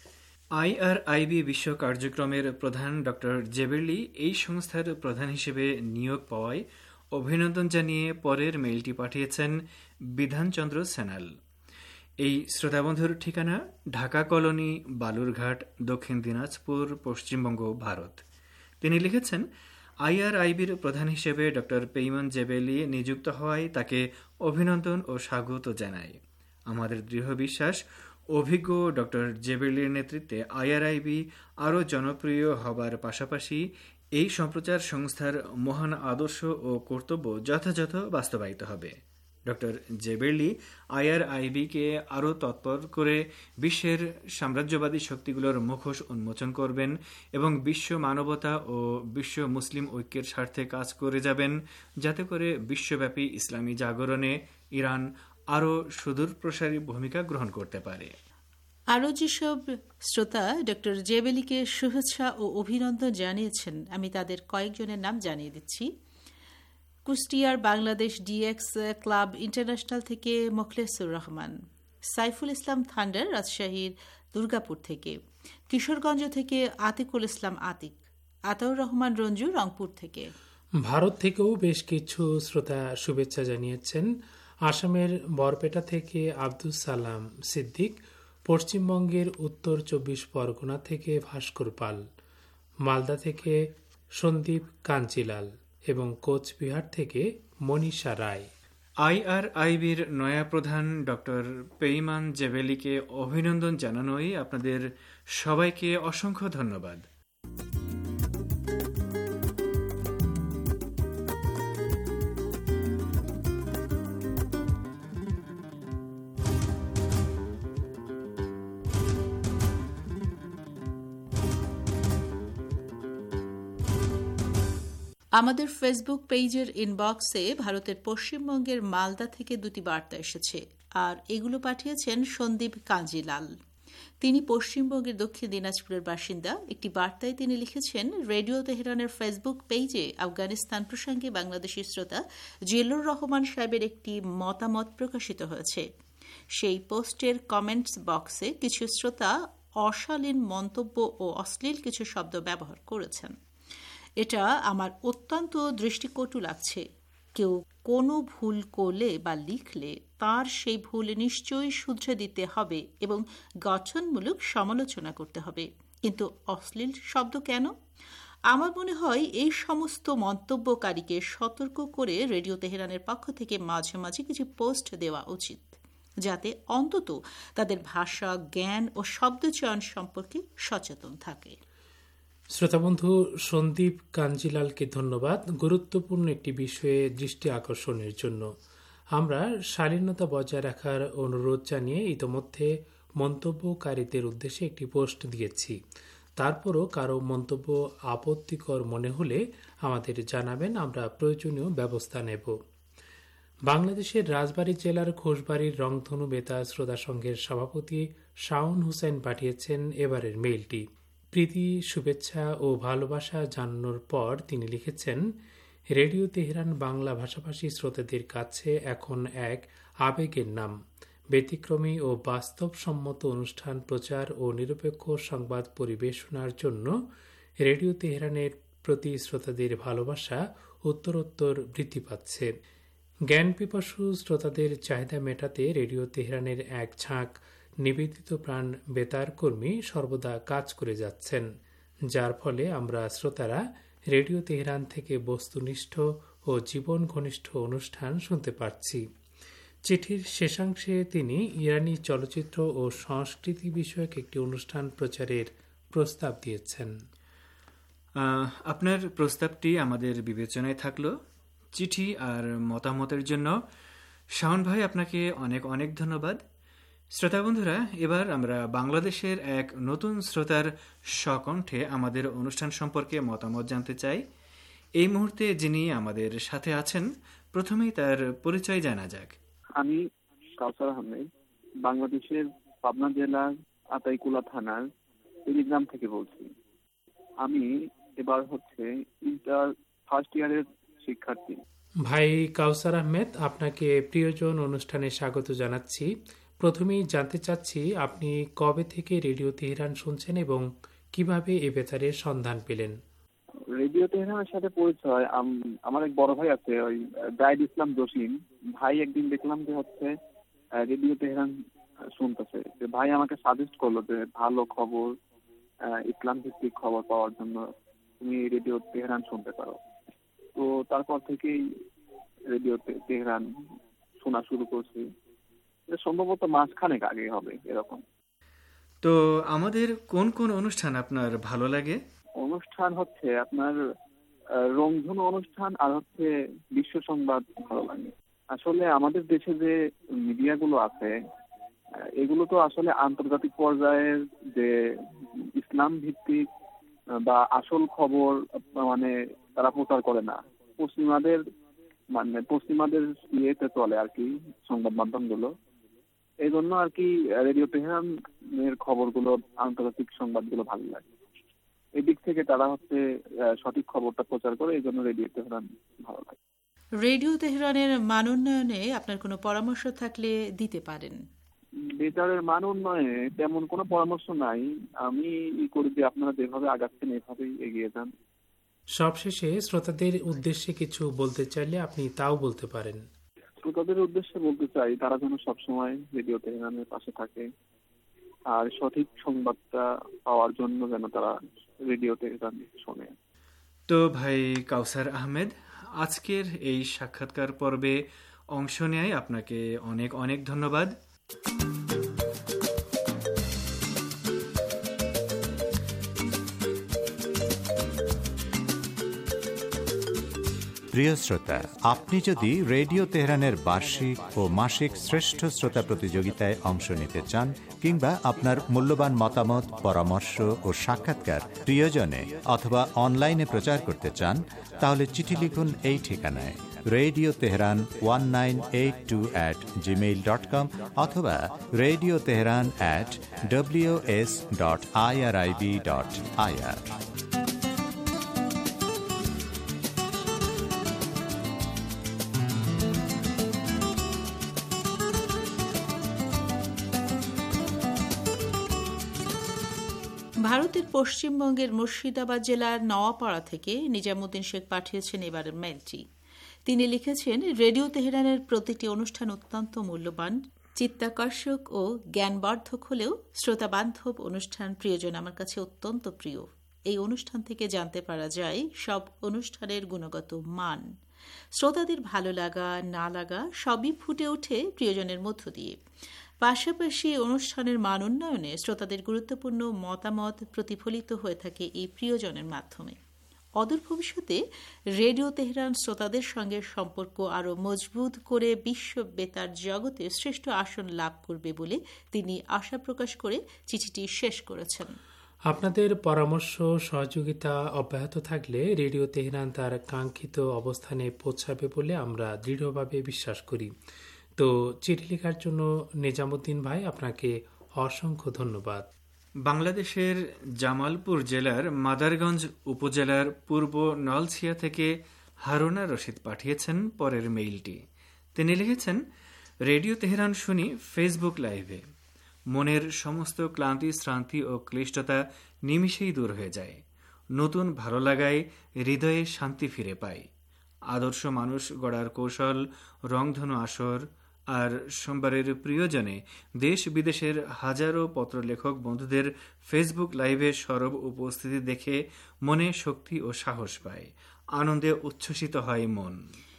IRIB বিশ্ব কার্যক্রমের প্রধান ডক্টর জেবেলি এই সংস্থার প্রধান হিসেবে নিয়োগ পাওয়ায় অভিনন্দন জানিয়ে পরের মেইলটি পাঠিয়েছেন বিধানচন্দ্র সেনাল। এই শ্রোতাবন্ধুর ঠিকানা ঢাকা কলোনি, বালুরঘাট, দক্ষিণ দিনাজপুর, পশ্চিমবঙ্গ, ভারত। তিনি লিখেছেন, IRIBর প্রধান হিসেবে ডক্টর পেইমান জেবেলি নিযুক্ত হওয়ায় তাকে অভিনন্দন ও স্বাগত জানাই। আমাদের দৃঢ় বিশ্বাস, অভিজ্ঞ ডক্টর জেবেলির নেতৃত্বে IRIB আরও জনপ্রিয় হবার পাশাপাশি এই সম্প্রচার সংস্থার মহান আদর্শ ও কর্তব্য যথাযথ বাস্তবায়িত হবে। ডক্টর জেবেলি IRIBকে আরও তৎপর করে বিশ্বের সাম্রাজ্যবাদী শক্তিগুলোর মুখোশ উন্মোচন করবেন এবং বিশ্ব মানবতা ও বিশ্ব মুসলিম ঐক্যের স্বার্থে কাজ করে যাবেন, যাতে করে বিশ্বব্যাপী ইসলামী জাগরণে ইরান আরও সুদূর প্রসারী ভূমিকা গ্রহণ করতে পারে। আরও যেসব শ্রোতা ডক্টর জেবেলিকে শুভেচ্ছা ও অভিনন্দন জানিয়েছেন, আমি তাদের কয়েকজনের নাম জানিয়ে দিচ্ছি। কুষ্টিয়ার বাংলাদেশ DX ক্লাব ইন্টারন্যাশনাল থেকে মোখলেসুর রহমান, সাইফুল ইসলাম থান্ডার রাজশাহীর দুর্গাপুর থেকে, কিশোরগঞ্জ থেকে আতিকুল ইসলাম আতিক, আতাউর রহমান রঞ্জু রংপুর থেকে। ভারত থেকেও বেশ কিছু শ্রোতা শুভেচ্ছা জানিয়েছেন। আসামের বরপেটা থেকে আব্দুল সালাম সিদ্দিক, পশ্চিমবঙ্গের উত্তর 24 পরগনা থেকে ভাস্কর পাল, মালদা থেকে সন্দীপ কাঞ্চিলাল এবং কোচবিহার থেকে মনীষা রায়। IRIBর নয়া প্রধান ডক্টর পেইমান জেবেলিকে অভিনন্দন জানানোই আপনাদের সবাইকে অসংখ্য ধন্যবাদ। আমাদের ফেসবুক পেজের ইনবক্সে ভারতের পশ্চিমবঙ্গের মালদা থেকে দুটি বার্তা এসেছে, আর এগুলো পাঠিয়েছেন সন্দীপ কাঞ্জিলাল। তিনি পশ্চিমবঙ্গের দক্ষিণ দিনাজপুরের বাসিন্দা। একটি বার্তায় তিনি লিখেছেন, রেডিও তেহরানের ফেসবুক পেজে আফগানিস্তান প্রসঙ্গে বাংলাদেশি শ্রোতা জিল্লুর রহমান সাহেবের একটি মতামত প্রকাশিত হয়েছে। সেই পোস্টের কমেন্টস বক্সে কিছু শ্রোতা অশালীন মন্তব্য ও অশ্লীল কিছু শব্দ ব্যবহার করেছেন। এটা আমার অত্যন্ত দৃষ্টিকটু লাগছে। কেউ কোনো ভুল করলে বা লিখলে তার সেই ভুল নিশ্চয়ই শুধরে দিতে হবে এবং গঠনমূলক সমালোচনা করতে হবে, কিন্তু অশ্লীল শব্দ কেন? আমার মনে হয় এই সমস্ত মন্তব্যকারীকে সতর্ক করে রেডিও তেহরানের পক্ষ থেকে মাঝে মাঝে কিছু পোস্ট দেওয়া উচিত, যাতে অন্তত তাদের ভাষা, জ্ঞান ও শব্দচয়ন সম্পর্কে সচেতন থাকে। শ্রোতাবন্ধু সন্দীপ কাঞ্জিলালকে ধন্যবাদ গুরুত্বপূর্ণ একটি বিষয়ে দৃষ্টি আকর্ষণের জন্য। আমরা শালীনতা বজায় রাখার অনুরোধ জানিয়ে ইতোমধ্যে মন্তব্যকারীদের উদ্দেশ্যে একটি পোস্ট দিয়েছি। তারপরও কারো মন্তব্য আপত্তিকর মনে হলে আমাদের জানাবেন, আমরা প্রয়োজনীয় ব্যবস্থা নেব। বাংলাদেশের রাজবাড়ী জেলার ঘোষবাড়ির রংধনু বেতার শ্রোতা সংঘের সভাপতি শাওন হুসেন পাঠিয়েছেন এবারের মেইলটি। প্রীতি, শুভেচ্ছা ও ভালোবাসা জানানোর পর তিনি লিখেছেন, রেডিও তেহরান বাংলা ভাষাভাষী শ্রোতাদের কাছে এখন এক আবেগের নাম। ব্যতিক্রমী ও বাস্তবসম্মত অনুষ্ঠান প্রচার ও নিরপেক্ষ সংবাদ পরিবেশনার জন্য রেডিও তেহরানের প্রতি শ্রোতাদের ভালোবাসা উত্তরোত্তর বৃদ্ধি পাচ্ছে। জ্ঞানপিপাসু শ্রোতাদের চাহিদা মেটাতে রেডিও তেহরানের এক ঝাঁক নিবেদিত প্রাণ বেতার কর্মী সর্বদা কাজ করে যাচ্ছেন, যার ফলে আমরা শ্রোতারা রেডিও তেহরান থেকে বস্তুনিষ্ঠ ও জীবন ঘনিষ্ঠ অনুষ্ঠান শুনতে পারছি। চিঠির শেষাংশে তিনি ইরানি চলচ্চিত্র ও সংস্কৃতি বিষয়ক একটি অনুষ্ঠান প্রচারের প্রস্তাব দিয়েছেন। আপনার প্রস্তাবটি আমাদের বিবেচনায় থাকলো। চিঠি আর মতামতের জন্য শাওন ভাই আপনাকে অনেক অনেক ধন্যবাদ। শ্রোতা বন্ধুরা, এবার আমরা বাংলাদেশের এক নতুন শ্রোতার স্বকণ্ঠে আমাদের অনুষ্ঠান সম্পর্কে মতামত জানতে চাই। এই মুহূর্তে যিনি আমাদের সাথে আছেন, প্রথমেই তার পরিচয় জানা যাক। আমি কাউসার আহমেদ, বাংলাদেশের পাবনা জেলার আতাইকুলা থানার টেলিগ্রাম থেকে বলছি। আমি এবার ইন্টার ফার্স্ট ইয়ারের শিক্ষার্থী। ভাই কাউসার আহমেদ, আপনাকে প্রিয়জন অনুষ্ঠানে স্বাগত জানাচ্ছি। প্রথমেই জানতে চাচ্ছি, আপনি কবে থেকে রেডিও তেহরান শুনছেন এবং কিভাবে এ বেতারের সন্ধান পেলেন? রেডিও তেহরানের সাথে পরিচয়, আমার এক বড় ভাই আছে, ওই গাইড ইসলাম জসিম ভাই। একদিন দেখলাম যে রেডিও তেহরান শুনতেছে। ভাই আমাকে সাজেস্ট করলো যে ভালো খবর, ইসলাম ভিত্তিক খবর পাওয়ার জন্য তুমি রেডিও তেহরান শুনতে পারো। তো তারপর থেকেই রেডিও তেহরান শোনা শুরু করছি। সম্ভবত মাসখানেক আগে হবে এরকম। তো আমাদের কোন কোন অনুষ্ঠান আপনার ভালো লাগে? অনুষ্ঠান আপনার রংধনু অনুষ্ঠান আর বিশ্ব সংবাদ ভালো লাগে। আসলে আমাদের দেশে যে মিডিয়াগুলো আছে এগুলো তো আসলে আন্তর্জাতিক পর্যায়ের যে ইসলাম ভিত্তিক বা আসল খবর তারা প্রচার করে না। পশ্চিমাদের ইয়েতে চলে আর কি সংবাদ মাধ্যমগুলো। এই জন্য আর কি রেডিও তেহরানের খবরগুলো, আন্তর্জাতিক সংবাদগুলো ভালো লাগে। এই দিক থেকে তারা সঠিক খবরটা প্রচার করে, এই জন্য রেডিও তেহরান ভালো লাগে। রেডিও তেহরানের মান উন্নয়নে আপনার কোনো পরামর্শ থাকলে দিতে পারেন। বেতারের মান উন্নয়নে তেমন কোনো পরামর্শ নাই। আমি করি যে আপনারা যেভাবে আগাচ্ছেন এভাবেই এগিয়ে যান। সবশেষে শ্রোতাদের উদ্দেশ্যে কিছু বলতে চাইলে আপনি তাও বলতে পারেন। শ্রোতাদের উদ্দেশ্যে বলতে চাই, তারা যেন সবসময় রেডিও তেহরানের পাশে থাকে, আর সঠিক সংবাদটা পাওয়ার জন্য যেন তারা রেডিও তেহরান শোনে। তো ভাই কাউসার আহমেদ, আজকের এই সাক্ষাৎকার পর্বে অংশ নেয় আপনাকে অনেক অনেক ধন্যবাদ। প্রিয় শ্রোতা, আপনি যদি রেডিও তেহরানের বার্ষিক ও মাসিক শ্রেষ্ঠ শ্রোতা প্রতিযোগিতায় অংশ নিতে চান কিংবা আপনার মূল্যবান মতামত, পরামর্শ ও সাক্ষাৎকার প্রিয়জনে অথবা অনলাইনে প্রচার করতে চান, তাহলে চিঠি লিখুন এই ঠিকানায়: রেডিও তেহরান 1982@gmail.com অথবা রেডিও তেহরান @ws.irib.ir। ভারতের পশ্চিমবঙ্গের মুর্শিদাবাদ জেলার নওয়াপাড়া থেকে নিজামুদ্দিন শেখ পাঠিয়েছেন এবারের মেলটি। তিনি লিখেছেন, রেডিও তেহরানের প্রতিটি অনুষ্ঠান অত্যন্ত মূল্যবান, চিত্তাকর্ষক ও জ্ঞানবর্ধক হলেও শ্রোতাবান্ধব অনুষ্ঠান প্রিয়জন আমার কাছে অত্যন্ত প্রিয়। এই অনুষ্ঠান থেকে জানতে পারা যায় সব অনুষ্ঠানের গুণগত মান। শ্রোতাদের ভালো লাগা না লাগা সবই ফুটে ওঠে প্রিয়জনের মধ্য দিয়ে। পাশাপাশি অনুষ্ঠানের মান উন্নয়নে শ্রোতাদের গুরুত্বপূর্ণ মতামত প্রতিফলিত হয়ে থাকে এই প্রিয়জনের মাধ্যমে। অদূর ভবিষ্যতে রেডিও তেহরান শ্রোতাদের সঙ্গে সম্পর্ক আরও মজবুত করে বিশ্ব বেতার জগতে শ্রেষ্ঠ আসন লাভ করবে বলে তিনি আশা প্রকাশ করে চিঠিটি শেষ করেছেন। আপনাদের পরামর্শ সহযোগিতা অব্যাহত থাকলে রেডিও তেহরান তার কাঙ্ক্ষিত অবস্থানে পৌঁছাবে বলে আমরা দৃঢ়ভাবে বিশ্বাস করি। তো চিঠি লেখার জন্য নিজামুদ্দিন ভাই, আপনাকে অসংখ্য ধন্যবাদ। বাংলাদেশের জামালপুর জেলার মাদারগঞ্জ উপজেলার পূর্ব নলছিয়া থেকে হারুনা রশিদ পাঠিয়েছেন পরের মেইলটি। তিনি লিখেছেন, রেডিও তেহরান শুনি ফেসবুক লাইভে। মনের সমস্ত ক্লান্তি, শ্রান্তি ও ক্লিষ্টতা নিমিষেই দূর হয়ে যায়। নতুন ভালো লাগায় হৃদয়ে শান্তি ফিরে পায়। আদর্শ মানুষ গড়ার কৌশল, রংধনু আসর আর সোমবারের প্রিয়জনে দেশ বিদেশের হাজারো পত্রলেখক বন্ধুদের ফেসবুক লাইভে সরব উপস্থিতি দেখে মনে শক্তি ও সাহস পায়, আনন্দে উচ্ছ্বসিত হয় মন।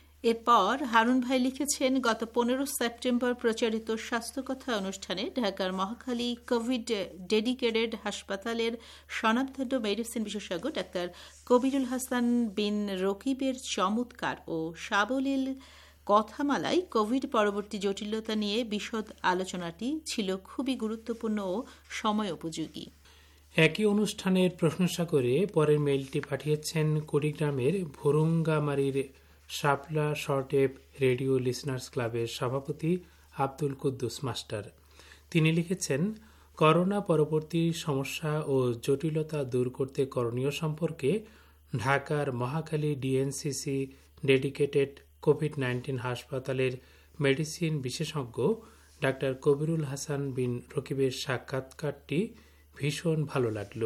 এরপর হারুন ভাই লিখেছেন, গত 15 সেপ্টেম্বর প্রচারিত স্বাস্থ্যকথা অনুষ্ঠানে ঢাকার মহাখালী কোভিড ডেডিকেটেড হাসপাতালের স্বনামধন্য মেডিসিন বিশেষজ্ঞ ডাক্তার কবিরুল হাসান বিন রকিবের চমৎকার ও সাবলীল কথামালায় কোভিড পরবর্তী জটিলতা নিয়ে বিশদ আলোচনাটি ছিল খুবই গুরুত্বপূর্ণ ও সময় উপযোগী। একই অনুষ্ঠানের প্রশংসা করে পরের মেইলটি পাঠিয়েছেন কুড়িগ্রামের ভুরুঙ্গামারির শাপলা শর্টওয়েভ রেডিও লিসনার্স ক্লাবের সভাপতি আব্দুল কুদ্দুস মাস্টার। তিনি লিখেছেন, করোনা পরবর্তী সমস্যা ও জটিলতা দূর করতে করণীয় সম্পর্কে ঢাকার মহাখালী ডিএনসিসি ডেডিকেটেড কোভিড-19 হাসপাতালের মেডিসিন বিশেষজ্ঞ ডাক্তার কবিরুল হাসান বিন রকিবের সাক্ষাৎকারটি ভীষণ ভালো লাগলো।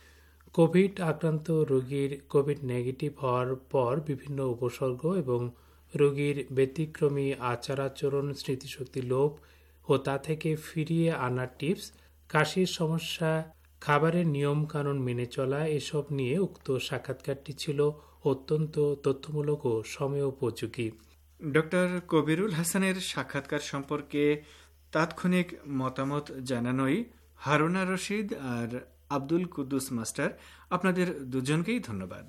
কোভিড আক্রান্ত রোগীর কোভিড নেগেটিভ হওয়ার পর বিভিন্ন উপসর্গ এবং রোগীর ব্যতিক্রমী আচার-আচরণ, স্মৃতিশক্তি লোপ ও তা থেকে ফিরিয়ে আনার টিপস, কাশির সমস্যা, খাবারের নিয়ম কানুন মেনে চলা, এসব নিয়ে উক্ত সাক্ষাৎকারটি ছিল অত্যন্ত তথ্যমূলক ও সময়োপযোগী। ডক্টর কবিরুল হাসানের সাক্ষাৎকার সম্পর্কে তাৎক্ষণিক মতামত জানানোই হারুনা রশিদ আর আব্দুল কুদ্দুস মাস্টার, আপনাদের দুজনকেই ধন্যবাদ।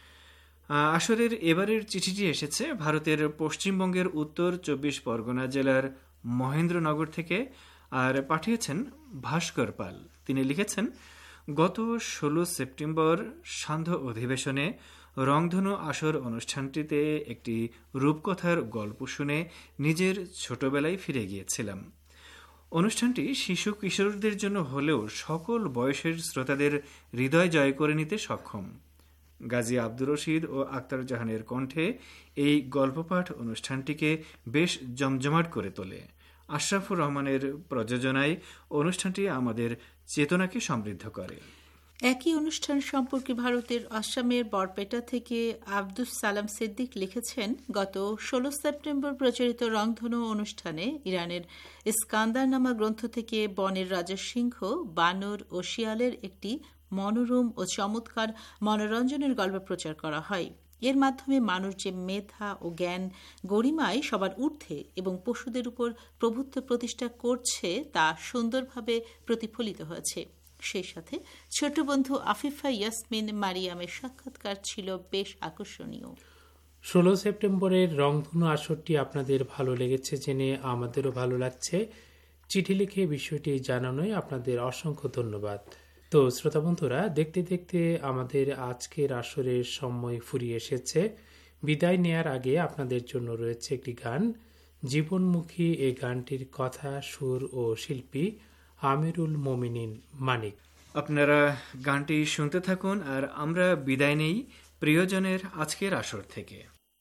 আসরের এবারের চিঠিটি এসেছে ভারতের পশ্চিমবঙ্গের উত্তর 24 পরগনা জেলার মহেন্দ্রনগর থেকে আর পাঠিয়েছেন ভাস্কর পাল। তিনি লিখেছেন, গত 16 সেপ্টেম্বর সান্ধ্য অধিবেশনে রংধনু আসর অনুষ্ঠানটিতে একটি রূপকথার গল্প শুনে নিজের ছোটবেলায় ফিরে গিয়েছিলাম। অনুষ্ঠানটি শিশু কিশোরদের জন্য হলেও সকল বয়সের শ্রোতাদের হৃদয় জয় করে নিতে সক্ষম। গাজী আব্দুর রশিদ ও আক্তার জাহানের কণ্ঠে এই গল্পপাঠ অনুষ্ঠানটিকে বেশ জমজমাট করে তোলে। আশরাফুর রহমানের প্রযোজনায় অনুষ্ঠানটি আমাদের চেতনাকে সমৃদ্ধ করে। একই অনুষ্ঠান সম্পর্কে ভারতের আসামের বরপেটা থেকে আব্দুস সালাম সিদ্দিক লিখেছেন, গত 16 সেপ্টেম্বর প্রচারিত রংধনু অনুষ্ঠানে ইরানের ইস্কান্দার নামা গ্রন্থ থেকে বনের রাজা সিংহ, বানর ও শিয়ালের একটি মনোরম ও চমৎকার মনোরঞ্জনের গল্প প্রচার করা হয়। এর মাধ্যমে মানুষ যে মেধা ও জ্ঞান গরিমায় সবার ঊর্ধ্বে এবং পশুদের উপর প্রভুত্ব প্রতিষ্ঠা করছে তা সুন্দরভাবে প্রতিফলিত হয়েছে। সেই সাথে ছোট বন্ধু আফিফা ইয়াসমিন মারিয়ামের সাক্ষাৎকার ছিল বেশ আকর্ষণীয়। 16 সেপ্টেম্বরের রংধনু আসরটি আপনাদের ভালো লেগেছে জেনে আমাদেরও ভালো লাগছে। চিঠি লিখে বিষয়টি জানানোয় আপনাদের অসংখ্য ধন্যবাদ। তো শ্রোতা বন্ধুরা, দেখতে দেখতে আমাদের আজকের আসরের সময় ফুরিয়ে এসেছে। বিদায় নেয়ার আগে আপনাদের জন্য রয়েছে একটি গান। জীবনমুখী এই গানটির কথা, সুর ও শিল্পী আমিরুল মোমিনিন মানিক। আপনারা গানটি শুনতে থাকুন আর আমরা বিদায় নেই প্রিয়জনের আজকের আসর থেকে।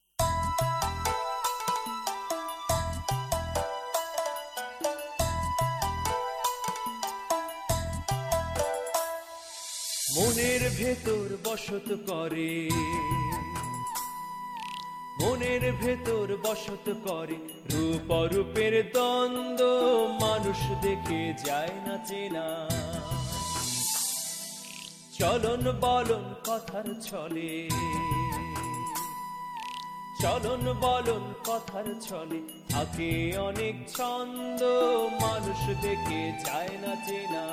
মনের ভেতর বসত করে, মনের ভেতর বসত করে রূপ অরূপের দ্বন্দ্ব, মানুষ দেখে যায় না চেনা। চলন বলন কথার ছলে, চলন বলন কথার ছলে থাকে অনেক ছন্দ, মানুষ দেখে যায় না চেনা।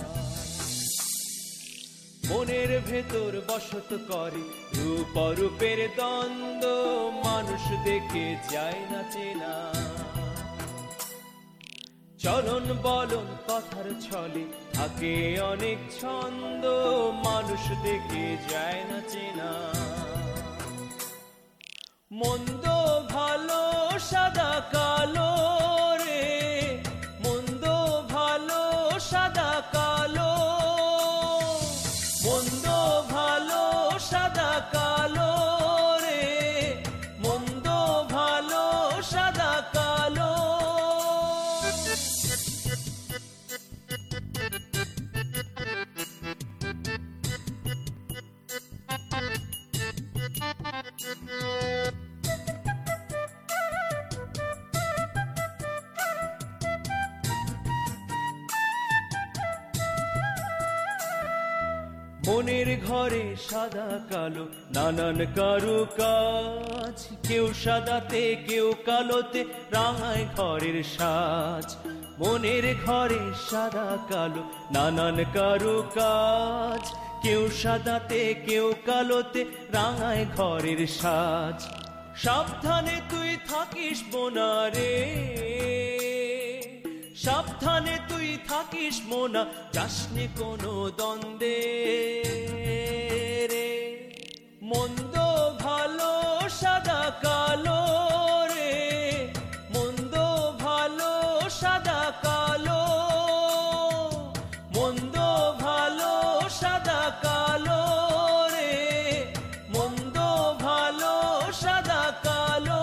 মনের ভেতর বসত করে রূপ অরূপের দ্বন্দ্ব, মানুষ দেখে যায় না চেনা। চলন বলন কথার ছলে থাকে অনেক ছন্দ, মানুষ দেখে যায় না চেনা। মন্দ ভালো সাদা কালো রে, মন্দ ভালো সাদা কালো, মন্দ ভালো সাদা কালো রে, মন্দ ভালো সাদা কালো। মনের ঘরে সাদা কালো নানান কারুকাজ, কেউ সাদাতে কেউ কালোতে রাঙায় ঘরের সাজ। মনের ঘরে সাদা কালো নানান কারুকাজ, কেউ সাদাতে কেউ কালোতে রাঙায় ঘরের সাজ। সাবধানে তুই থাকিস মোনা রে, সাবধানে তুই থাকিস মোনা, যাসনে কোনো দ্বন্দ্বে রে। মন্দ ভালো সাদা কালো রে, মন্দ ভালো সাদা কালো, মন্দ ভালো সাদা কালো রে, মন্দ ভালো সাদা কালো।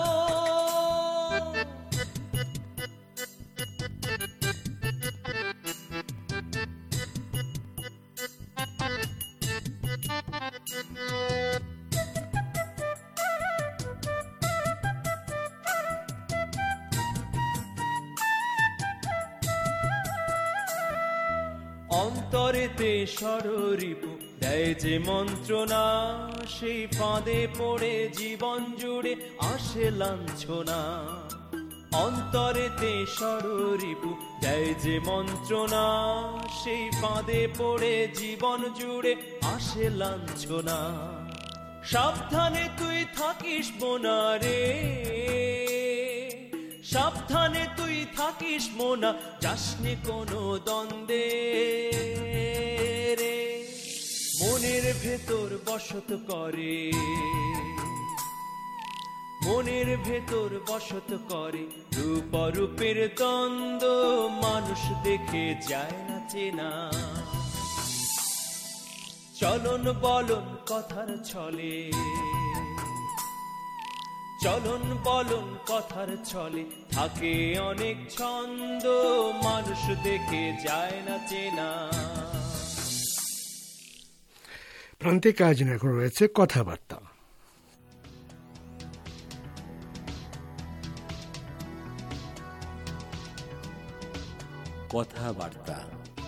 অন্তরেতে ষড়রিপু দেয় যে মন্ত্রণা, সেই ফাঁদে পড়ে জীবন জুড়ে আসে লাঞ্ছনা। অন্তরেতে ষড়রিপু দেয় যে মন্ত্রণা, সেই ফাঁদে পড়ে জীবন জুড়ে আসে লাঞ্ছনা। সাবধানে তুই থাকিস মোনা রে, সাবধানে তুই থাকিস মোনা, যাসনে কোনো দ্বন্দ্বে রে। মনের ভেতর বসত করে, মনের ভেতর বসত করে রূপ অরূপের দ্বন্দ্ব, মানুষ দেখে যায় না চেনা। চলন বলন কথার ছলে, চলন বলন কথার ছলে থাকে অনেক ছন্দ, মানুষ দেখে যায় না চেনা। প্রান্তিক আয়োজন এখন রয়েছে কথাবার্তা। কথাবার্তা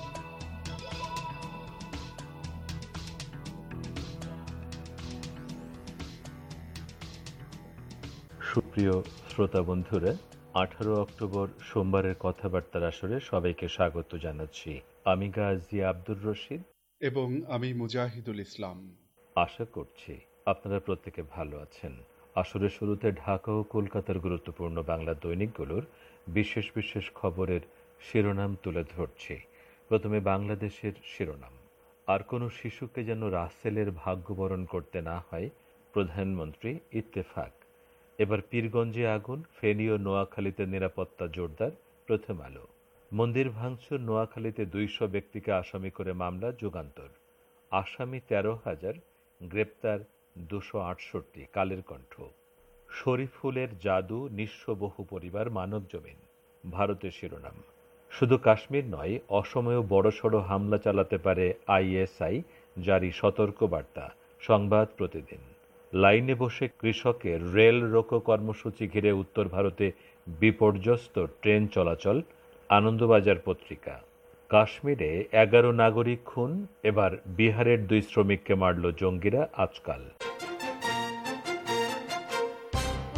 সুপ্রিয় শ্রোতা বন্ধুরা, 18 অক্টোবর সোমবারের কথাবার্তার আসরে সবাইকে স্বাগত জানাচ্ছি। আমি গাজী আব্দুর রশিদ এবং আমি মুজাহিদুল ইসলাম। আশা করছি আপনারা প্রত্যেকে ভালো আছেন। আসরের শুরুতে ঢাকা ও কলকাতার গুরুত্বপূর্ণ বাংলা দৈনিকগুলোর বিশেষ বিশেষ খবরের শিরোনাম তুলে ধরছি। প্রথমে বাংলাদেশের শিরোনাম। আর কোনো শিশুকে যেন রাসেলের ভাগ্যবরণ করতে না হয়, প্রধানমন্ত্রী ইত্তেফাক। এবার পীরগঞ্জে আগুন, ফেনী ও নোয়াখালীতে নিরাপত্তা জোরদার, প্রথম আলো। মন্দির ভাঙচুর, নোয়াখালীতে 200 ব্যক্তিকে আসামি করে মামলা, যুগান্তর। আসামি 13,000, গ্রেপ্তার 268, কালের কণ্ঠ। শরীফুলের জাদু, নিঃস্ব বহু পরিবার, মানব জমিন, ভারতের শিরোনাম। শুধু কাশ্মীর নয়, অসময়েও বড়সড় হামলা চালাতে পারে ISI, জারি সতর্কবার্তা, সংবাদ প্রতিদিন। লাইনে বসে কৃষকের রেল রোকো কর্মসূচি ঘিরে উত্তর ভারতে বিপর্যস্ত ট্রেন চলাচল, আনন্দবাজার পত্রিকা। কাশ্মীরে 11 নাগরিক খুন, এবার বিহারের 2 শ্রমিককে মারল জঙ্গিরা, আজকাল।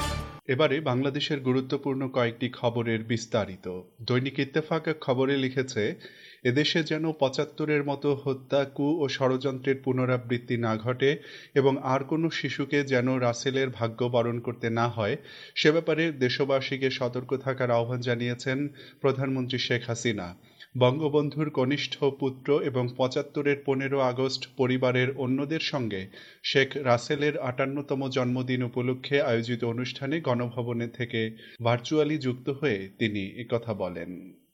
এবারে বাংলাদেশের গুরুত্বপূর্ণ কয়েকটি খবরের বিস্তারিত। দৈনিক ইত্তেফাক খবরে লিখেছে, এদেশে যেন ৭৫-এর মতো হত্যা, কু ও ষড়যন্ত্রের পুনরাবৃত্তি না ঘটে এবং আর কোনো শিশুকে যেন রাসেলের ভাগ্য বরণ করতে না হয়, সে ব্যাপারে দেশবাসীকে সতর্ক থাকার আহ্বান জানিয়েছেন প্রধানমন্ত্রী শেখ হাসিনা। বঙ্গবন্ধুর কনিষ্ঠ পুত্র এবং ৭৫-এর ১৫ আগস্ট পরিবারের অন্যদের সঙ্গে শেখ রাসেলের ৫৮তম জন্মদিন উপলক্ষে আয়োজিত অনুষ্ঠানে গণভবনে থেকে ভার্চুয়ালি যুক্ত হয়ে তিনি একথা বলেন।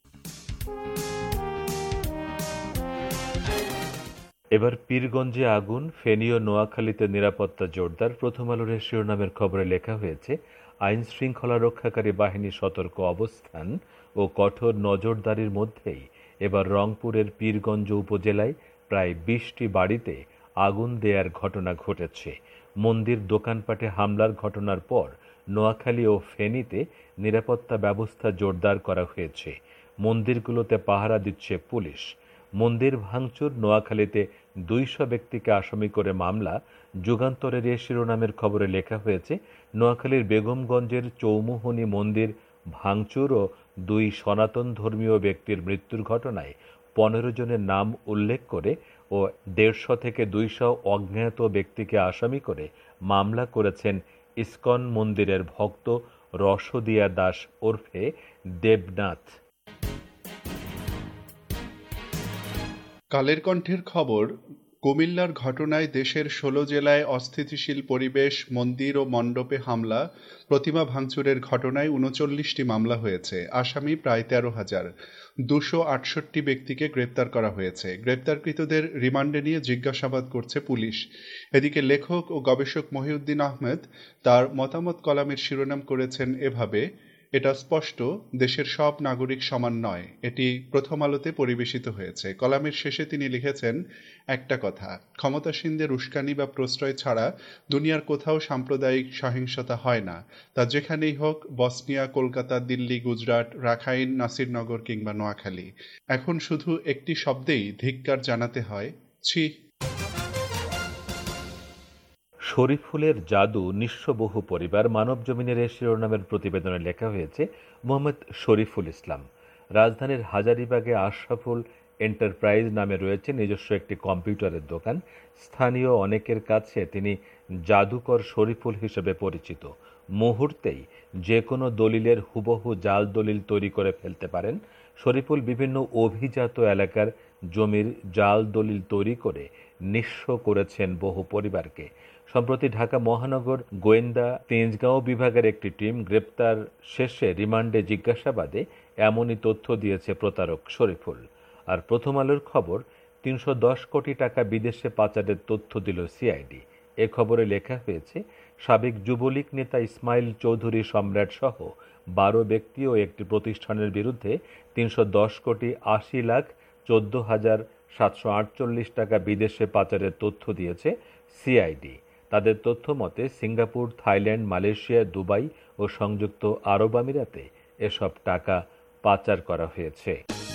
এবার পীরগঞ্জে আগুন, ফেনী ও নোয়াখালীতে নিরাপত্তা জোরদার। প্রথম আলোর শিরোনামের খবরে লেখা হয়েছে, আইন শৃঙ্খলা রক্ষাকারী বাহিনীর সতর্ক অবস্থান ও কঠোর নজরদারির মধ্যেই এবার রংপুরের পীরগঞ্জ উপজেলায় প্রায় ২০টি বাড়িতে আগুন দেয়ার ঘটনা ঘটেছে। মন্দির দোকানপাটে হামলার ঘটনার পর নোয়াখালী ও ফেনীতে নিরাপত্তা ব্যবস্থা জোরদার করা হয়েছে। মন্দিরগুলোতে পাহারা দিচ্ছে পুলিশ। মন্দির ভাঙচুর, নোয়াখালীতে ২০০ ব্যক্তিকে আসামি করে মামলা। যুগান্তরের এ শিরোনামের খবরে লেখা হয়েছে, নোয়াখালীর বেগমগঞ্জের চৌমুহনী মন্দির ভাঙচুর ও ২ সনাতন ধর্মীয় ব্যক্তির মৃত্যুর ঘটনায় ১৫ জনের নাম উল্লেখ করে ও ১৫০ থেকে ২০০ অজ্ঞাত ব্যক্তিকে আসামি করে মামলা করেছেন ইসকন মন্দিরের ভক্ত রসদিয়া দাস ওরফে দেবনাথ। কালের কণ্ঠের খবর, কুমিল্লার ঘটনায় দেশের ১৬ জেলায় অস্থিতিশীল পরিবেশ, মন্দির ও মণ্ডপে হামলা, প্রতিমা ভাঙচুরের ঘটনায় ৩৯টি মামলা হয়েছে। আসামি প্রায় ১৩,০০০। ২৬৮ ব্যক্তিকে গ্রেপ্তার করা হয়েছে। গ্রেপ্তারকৃতদের রিমান্ডে নিয়ে জিজ্ঞাসাবাদ করছে পুলিশ। এদিকে লেখক ও গবেষক মহিউদ্দিন আহমেদ তার মতামত কলামের শিরোনাম করেছেন এভাবে, এটা স্পষ্ট, দেশের সব নাগরিক সমান নয়। এটি প্রথম আলোতে পরিবেশিত হয়েছে। কলামের শেষে তিনি লিখেছেন, একটা কথা, ক্ষমতাসীনদের উস্কানি বা প্রশ্রয় ছাড়া দুনিয়ার কোথাও সাম্প্রদায়িক সহিংসতা হয় না। তা যেখানেই হোক, বসনিয়া, কলকাতা, দিল্লি, গুজরাট, রাখাইন, নাসিরনগর কিংবা নোয়াখালী। এখন শুধু একটি শব্দেই ধিক্কার জানাতে হয়, ছি। শরীফুলের জাদু, নিঃস্ব বহু পরিবার, মানব জমিনের এ শিরোনামের প্রতিবেদনে লেখা হয়েছে, মোহাম্মদ শরীফুল ইসলাম। রাজধানীর হাজারীবাগে আশরাফুল এন্টারপ্রাইজ নামে রয়েছে নিজস্ব একটি কম্পিউটারের দোকান। স্থানীয় অনেকের কাছে তিনি জাদুকর শরীফুল হিসেবে পরিচিত। মুহূর্তেই যে কোনো দলিলের হুবহু জাল দলিল তৈরি করে ফেলতে পারেন। শরীফুল বিভিন্ন অভিজাত এলাকার জমির জাল দলিল তৈরি করে নিঃস্ব করেছেন বহু পরিবারকে। সম্প্রতি ঢাকা মহানগর গোয়েন্দা তেজগাঁও বিভাগের একটি টিম গ্রেপ্তার শেষে রিমান্ডে জিজ্ঞাসাবাদে এমনই তথ্য দিয়েছে প্রতারক শরীফুল। আর প্রথম আলোর খবর, ৩১০ কোটি টাকা বিদেশে পাচারের তথ্য দিল সিআইডি। এ খবরে লেখা হয়েছে, সাবেক যুবলীগ নেতা ইসমাইল চৌধুরী সম্রাট সহ ১২ ব্যক্তি ও একটি প্রতিষ্ঠানের বিরুদ্ধে ৩১০ কোটি ৮০ লাখ ১৪,৭৪৮ টাকা বিদেশে পাচারের তথ্য দিয়েছে সিআইডি। তাদের তথ্য মতে সিঙ্গাপুর, থাইল্যান্ড, মালয়েশিয়া, দুবাই ও সংযুক্ত আরব আমিরাতে এসব টাকা পাচার করা হয়েছে।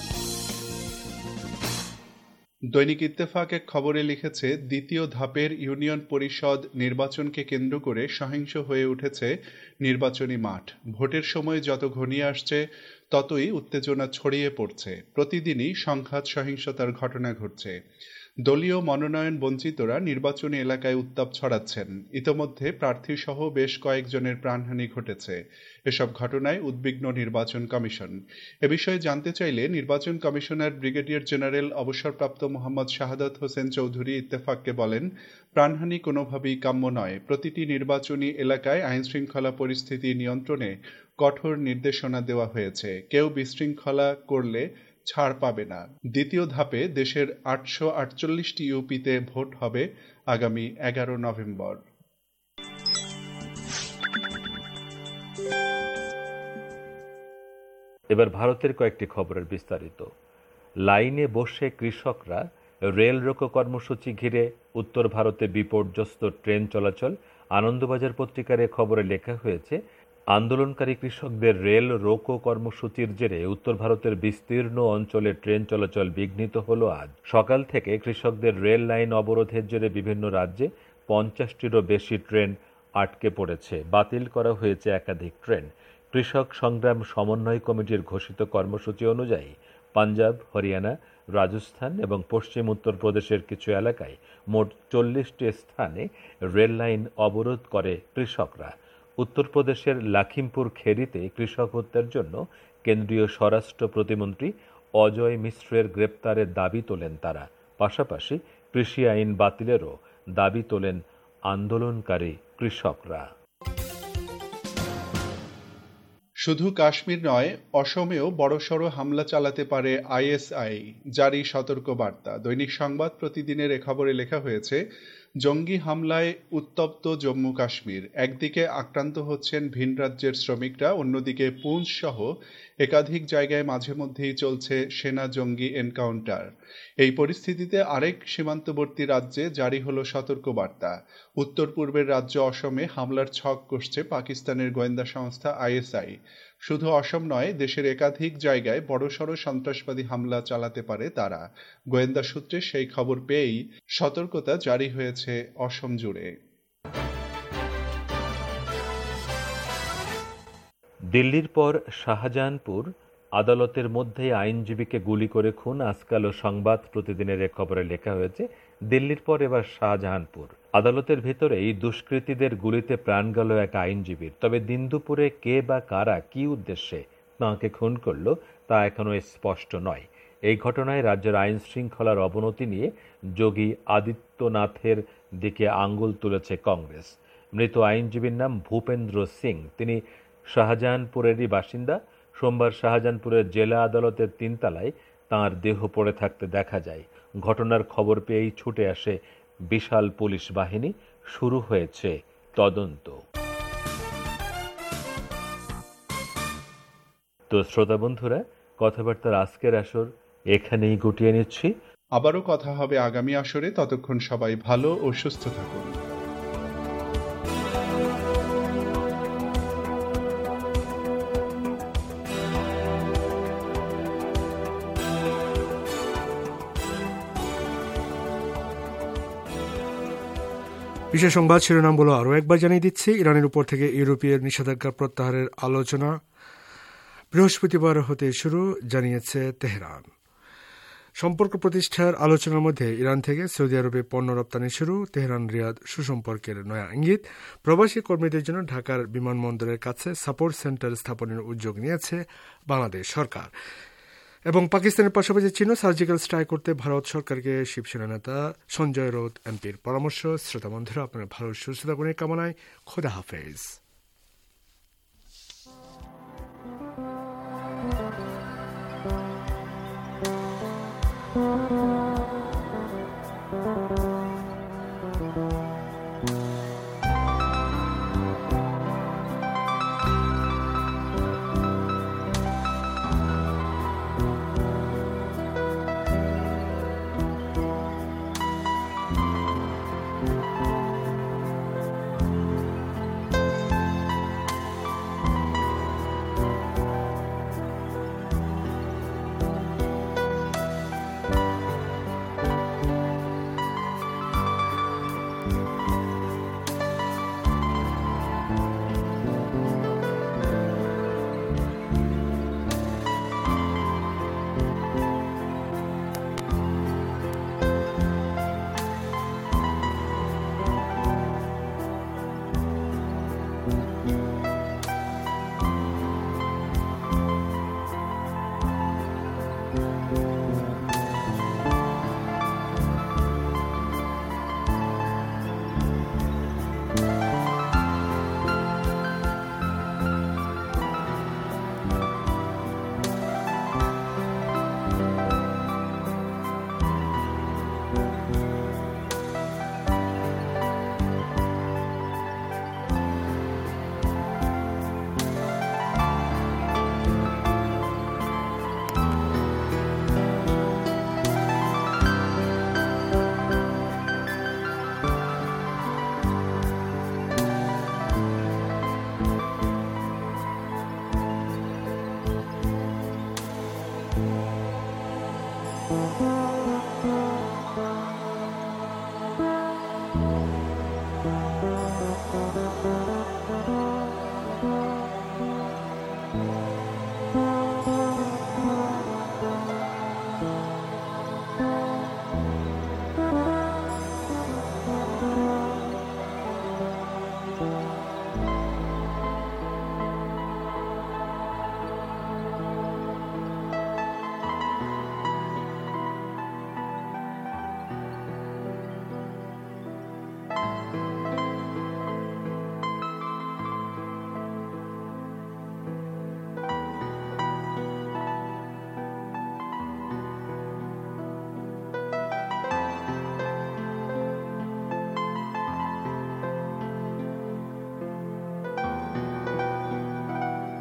দৈনিক ইত্তেফাক এক খবরে লিখেছে, দ্বিতীয় ধাপের ইউনিয়ন পরিষদ নির্বাচনকে কেন্দ্র করে সহিংস হয়ে উঠেছে নির্বাচনী মাঠ। ভোটের সময় যত ঘনিয়ে আসছে ততই উত্তেজনা ছড়িয়ে পড়ছে। প্রতিদিনই সংঘাত, সহিংসতার ঘটনা ঘটছে। দলীয় মনোনয়ন বঞ্চিতরা নির্বাচনী এলাকায় উত্তাপ ছড়াচ্ছেন। ইতোমধ্যে প্রার্থীসহ বেশ কয়েকজনের প্রাণহানি ঘটেছে। এসব ঘটনায় উদ্বিগ্ন নির্বাচন কমিশন। এ বিষয়ে জানতে চাইলে নির্বাচন কমিশনার ব্রিগেডিয়ার জেনারেল অবসরপ্রাপ্ত মোহাম্মদ শাহাদাত হোসেন চৌধুরী ইত্তেফাককে বলেন, প্রাণহানি কোনোভাবেই কাম্য নয়। প্রতিটি নির্বাচনী এলাকায় আইনশৃঙ্খলা পরিস্থিতি নিয়ন্ত্রণে কঠোর নির্দেশনা দেওয়া হয়েছে। কেউ বিশৃঙ্খলা করলে ছাড় পাবে না। দ্বিতীয় ধাপে দেশের ৮৪৮টি ইউপিতে ভোট হবে আগামী ১১ নভেম্বর। এবার ভারতের কয়েকটি খবরের বিস্তারিত। লাইনে বসে কৃষকরা, রেল রোকো কর্মসূচি ঘিরে উত্তর ভারতে বিপর্যস্ত ট্রেন চলাচল। আনন্দবাজার পত্রিকার এ খবরে লেখা হয়েছে, আন্দোলনকারী কৃষকদের রেল রোকো কর্মসূচির জেরে উত্তর ভারতের বিস্তীর্ণ অঞ্চলে ট্রেন চলাচল বিঘ্নিত হল আজ। সকাল থেকে কৃষকদের রেল লাইন অবরোধের জেরে বিভিন্ন রাজ্যে ৫০টিরও বেশি ট্রেন আটকে পড়েছে, বাতিল করা হয়েছে একাধিক ট্রেন। কৃষক সংগ্রাম সমন্বয় কমিটির ঘোষিত কর্মসূচি অনুযায়ী পাঞ্জাব, হরিয়ানা, রাজস্থান এবং পশ্চিম উত্তরপ্রদেশের কিছু এলাকায় মোট 40টি স্থানে রেল লাইন অবরোধ করে কৃষকরা। উত্তরপ্রদেশের লাখিমপুর খেরিতে কৃষক হত্যার জন্য কেন্দ্রীয় স্বরাষ্ট্র প্রতিমন্ত্রী অজয় মিশ্রের গ্রেপ্তারের দাবি তোলেন তারা। পাশাপাশি কৃষি আইন বাতিলেরও দাবি তোলেন আন্দোলনকারী কৃষকরা। শুধু কাশ্মীর নয়, অসমেও বড়সড় হামলা চালাতে পারে আইএসআই, জারি সতর্কবার্তা। দৈনিক সংবাদ প্রতিদিনের এ খবরে লেখা হয়েছে, জঙ্গি হামলায় উত্তপ্ত জম্মু কাশ্মীর। একদিকে আক্রান্ত হচ্ছেন ভিন রাজ্যের শ্রমিকরা, অন্যদিকে পুঞ্চ সহ একাধিক জায়গায় মাঝে মধ্যেই চলছে সেনা জঙ্গি এনকাউন্টার। এই পরিস্থিতিতে আরেক সীমান্তবর্তী রাজ্যে জারি হলো সতর্কবার্তা। উত্তর পূর্বের রাজ্য অসমে হামলার ছক কষছে পাকিস্তানের গোয়েন্দা সংস্থা আইএসআই। শুধু অসম নয়, দেশের একাধিক জায়গায় বড়সড় সন্ত্রাসবাদী হামলা চালাতে পারে তারা। গোয়েন্দা সূত্রে সেই খবর পেয়েই সতর্কতা জারি হয়েছে অসম জুড়ে। দিল্লির পর শাহজাহানপুর, আদালতের মধ্যে আইনজীবীকে গুলি করে খুন। আজকাল ও সংবাদ প্রতিদিনের এক খবরে লেখা হয়েছে, দিল্লির পর এবার শাহজাহানপুর। আদালতের ভেতরেই দুষ্কৃতীদের গুলিতে প্রাণ গেল এক আইনজীবীর। তবে দিন দুপুরে কে বা কারা কি উদ্দেশ্যে তাঁকে খুন করল তা এখনো স্পষ্ট নয়। এই ঘটনায় রাজ্যের আইন শৃঙ্খলার অবনতি নিয়ে যোগী আদিত্যনাথের দিকে আঙ্গুল তুলেছে কংগ্রেস। মৃত আইনজীবীর নাম ভূপেন্দ্র সিং, তিনি শাহজাহানপুরেরই বাসিন্দা। সোমবার শাহজাহানপুরের জেলা আদালতের 3 তলায় তাঁর দেহ পড়ে থাকতে দেখা যায়। ঘটনার খবর পেয়েই ছুটে আসে বিশাল পুলিশ বাহিনী। শুরু হয়েছে তদন্ত। তো শ্রোতা বন্ধুরা, কথাবার্তার আজকের আসর এখানেই গুটিয়ে নিচ্ছি। আবারও কথা হবে আগামী আসরে। ততক্ষণ সবাই ভালো ও সুস্থ থাকুন। বিশেষ সংবাদ শিরোনামগুলো আরও একবার জানিয়ে দিচ্ছি। ইরানের উপর থেকে ইউরোপীয় নিষেধাজ্ঞা প্রত্যাহারের আলোচনা বৃহস্পতিবার হতে শুরু, জানিয়েছে তেহরান। সম্পর্ক প্রতিষ্ঠার আলোচনার মধ্যে ইরান থেকে সৌদি আরবে পণ্য রপ্তানি শুরু, তেহরান রিয়াদ সুসম্পর্কের নয়া ইঙ্গিত। প্রবাসী কর্মীদের জন্য ঢাকার বিমানবন্দরের কাছে সাপোর্ট সেন্টার স্থাপনের উদ্যোগ নিয়েছে বাংলাদেশ সরকার। এবং পাকিস্তানের পাশাপাশি চীনও সার্জিক্যাল স্ট্রাইক করতে ভারত সরকারকে শিবসেনা নেতা সঞ্জয় রাউত এমপির পরামর্শ। শ্রোতা বন্ধুরা, আপনার ভালো সুস্থতা কামনায় খোদা হাফেজ।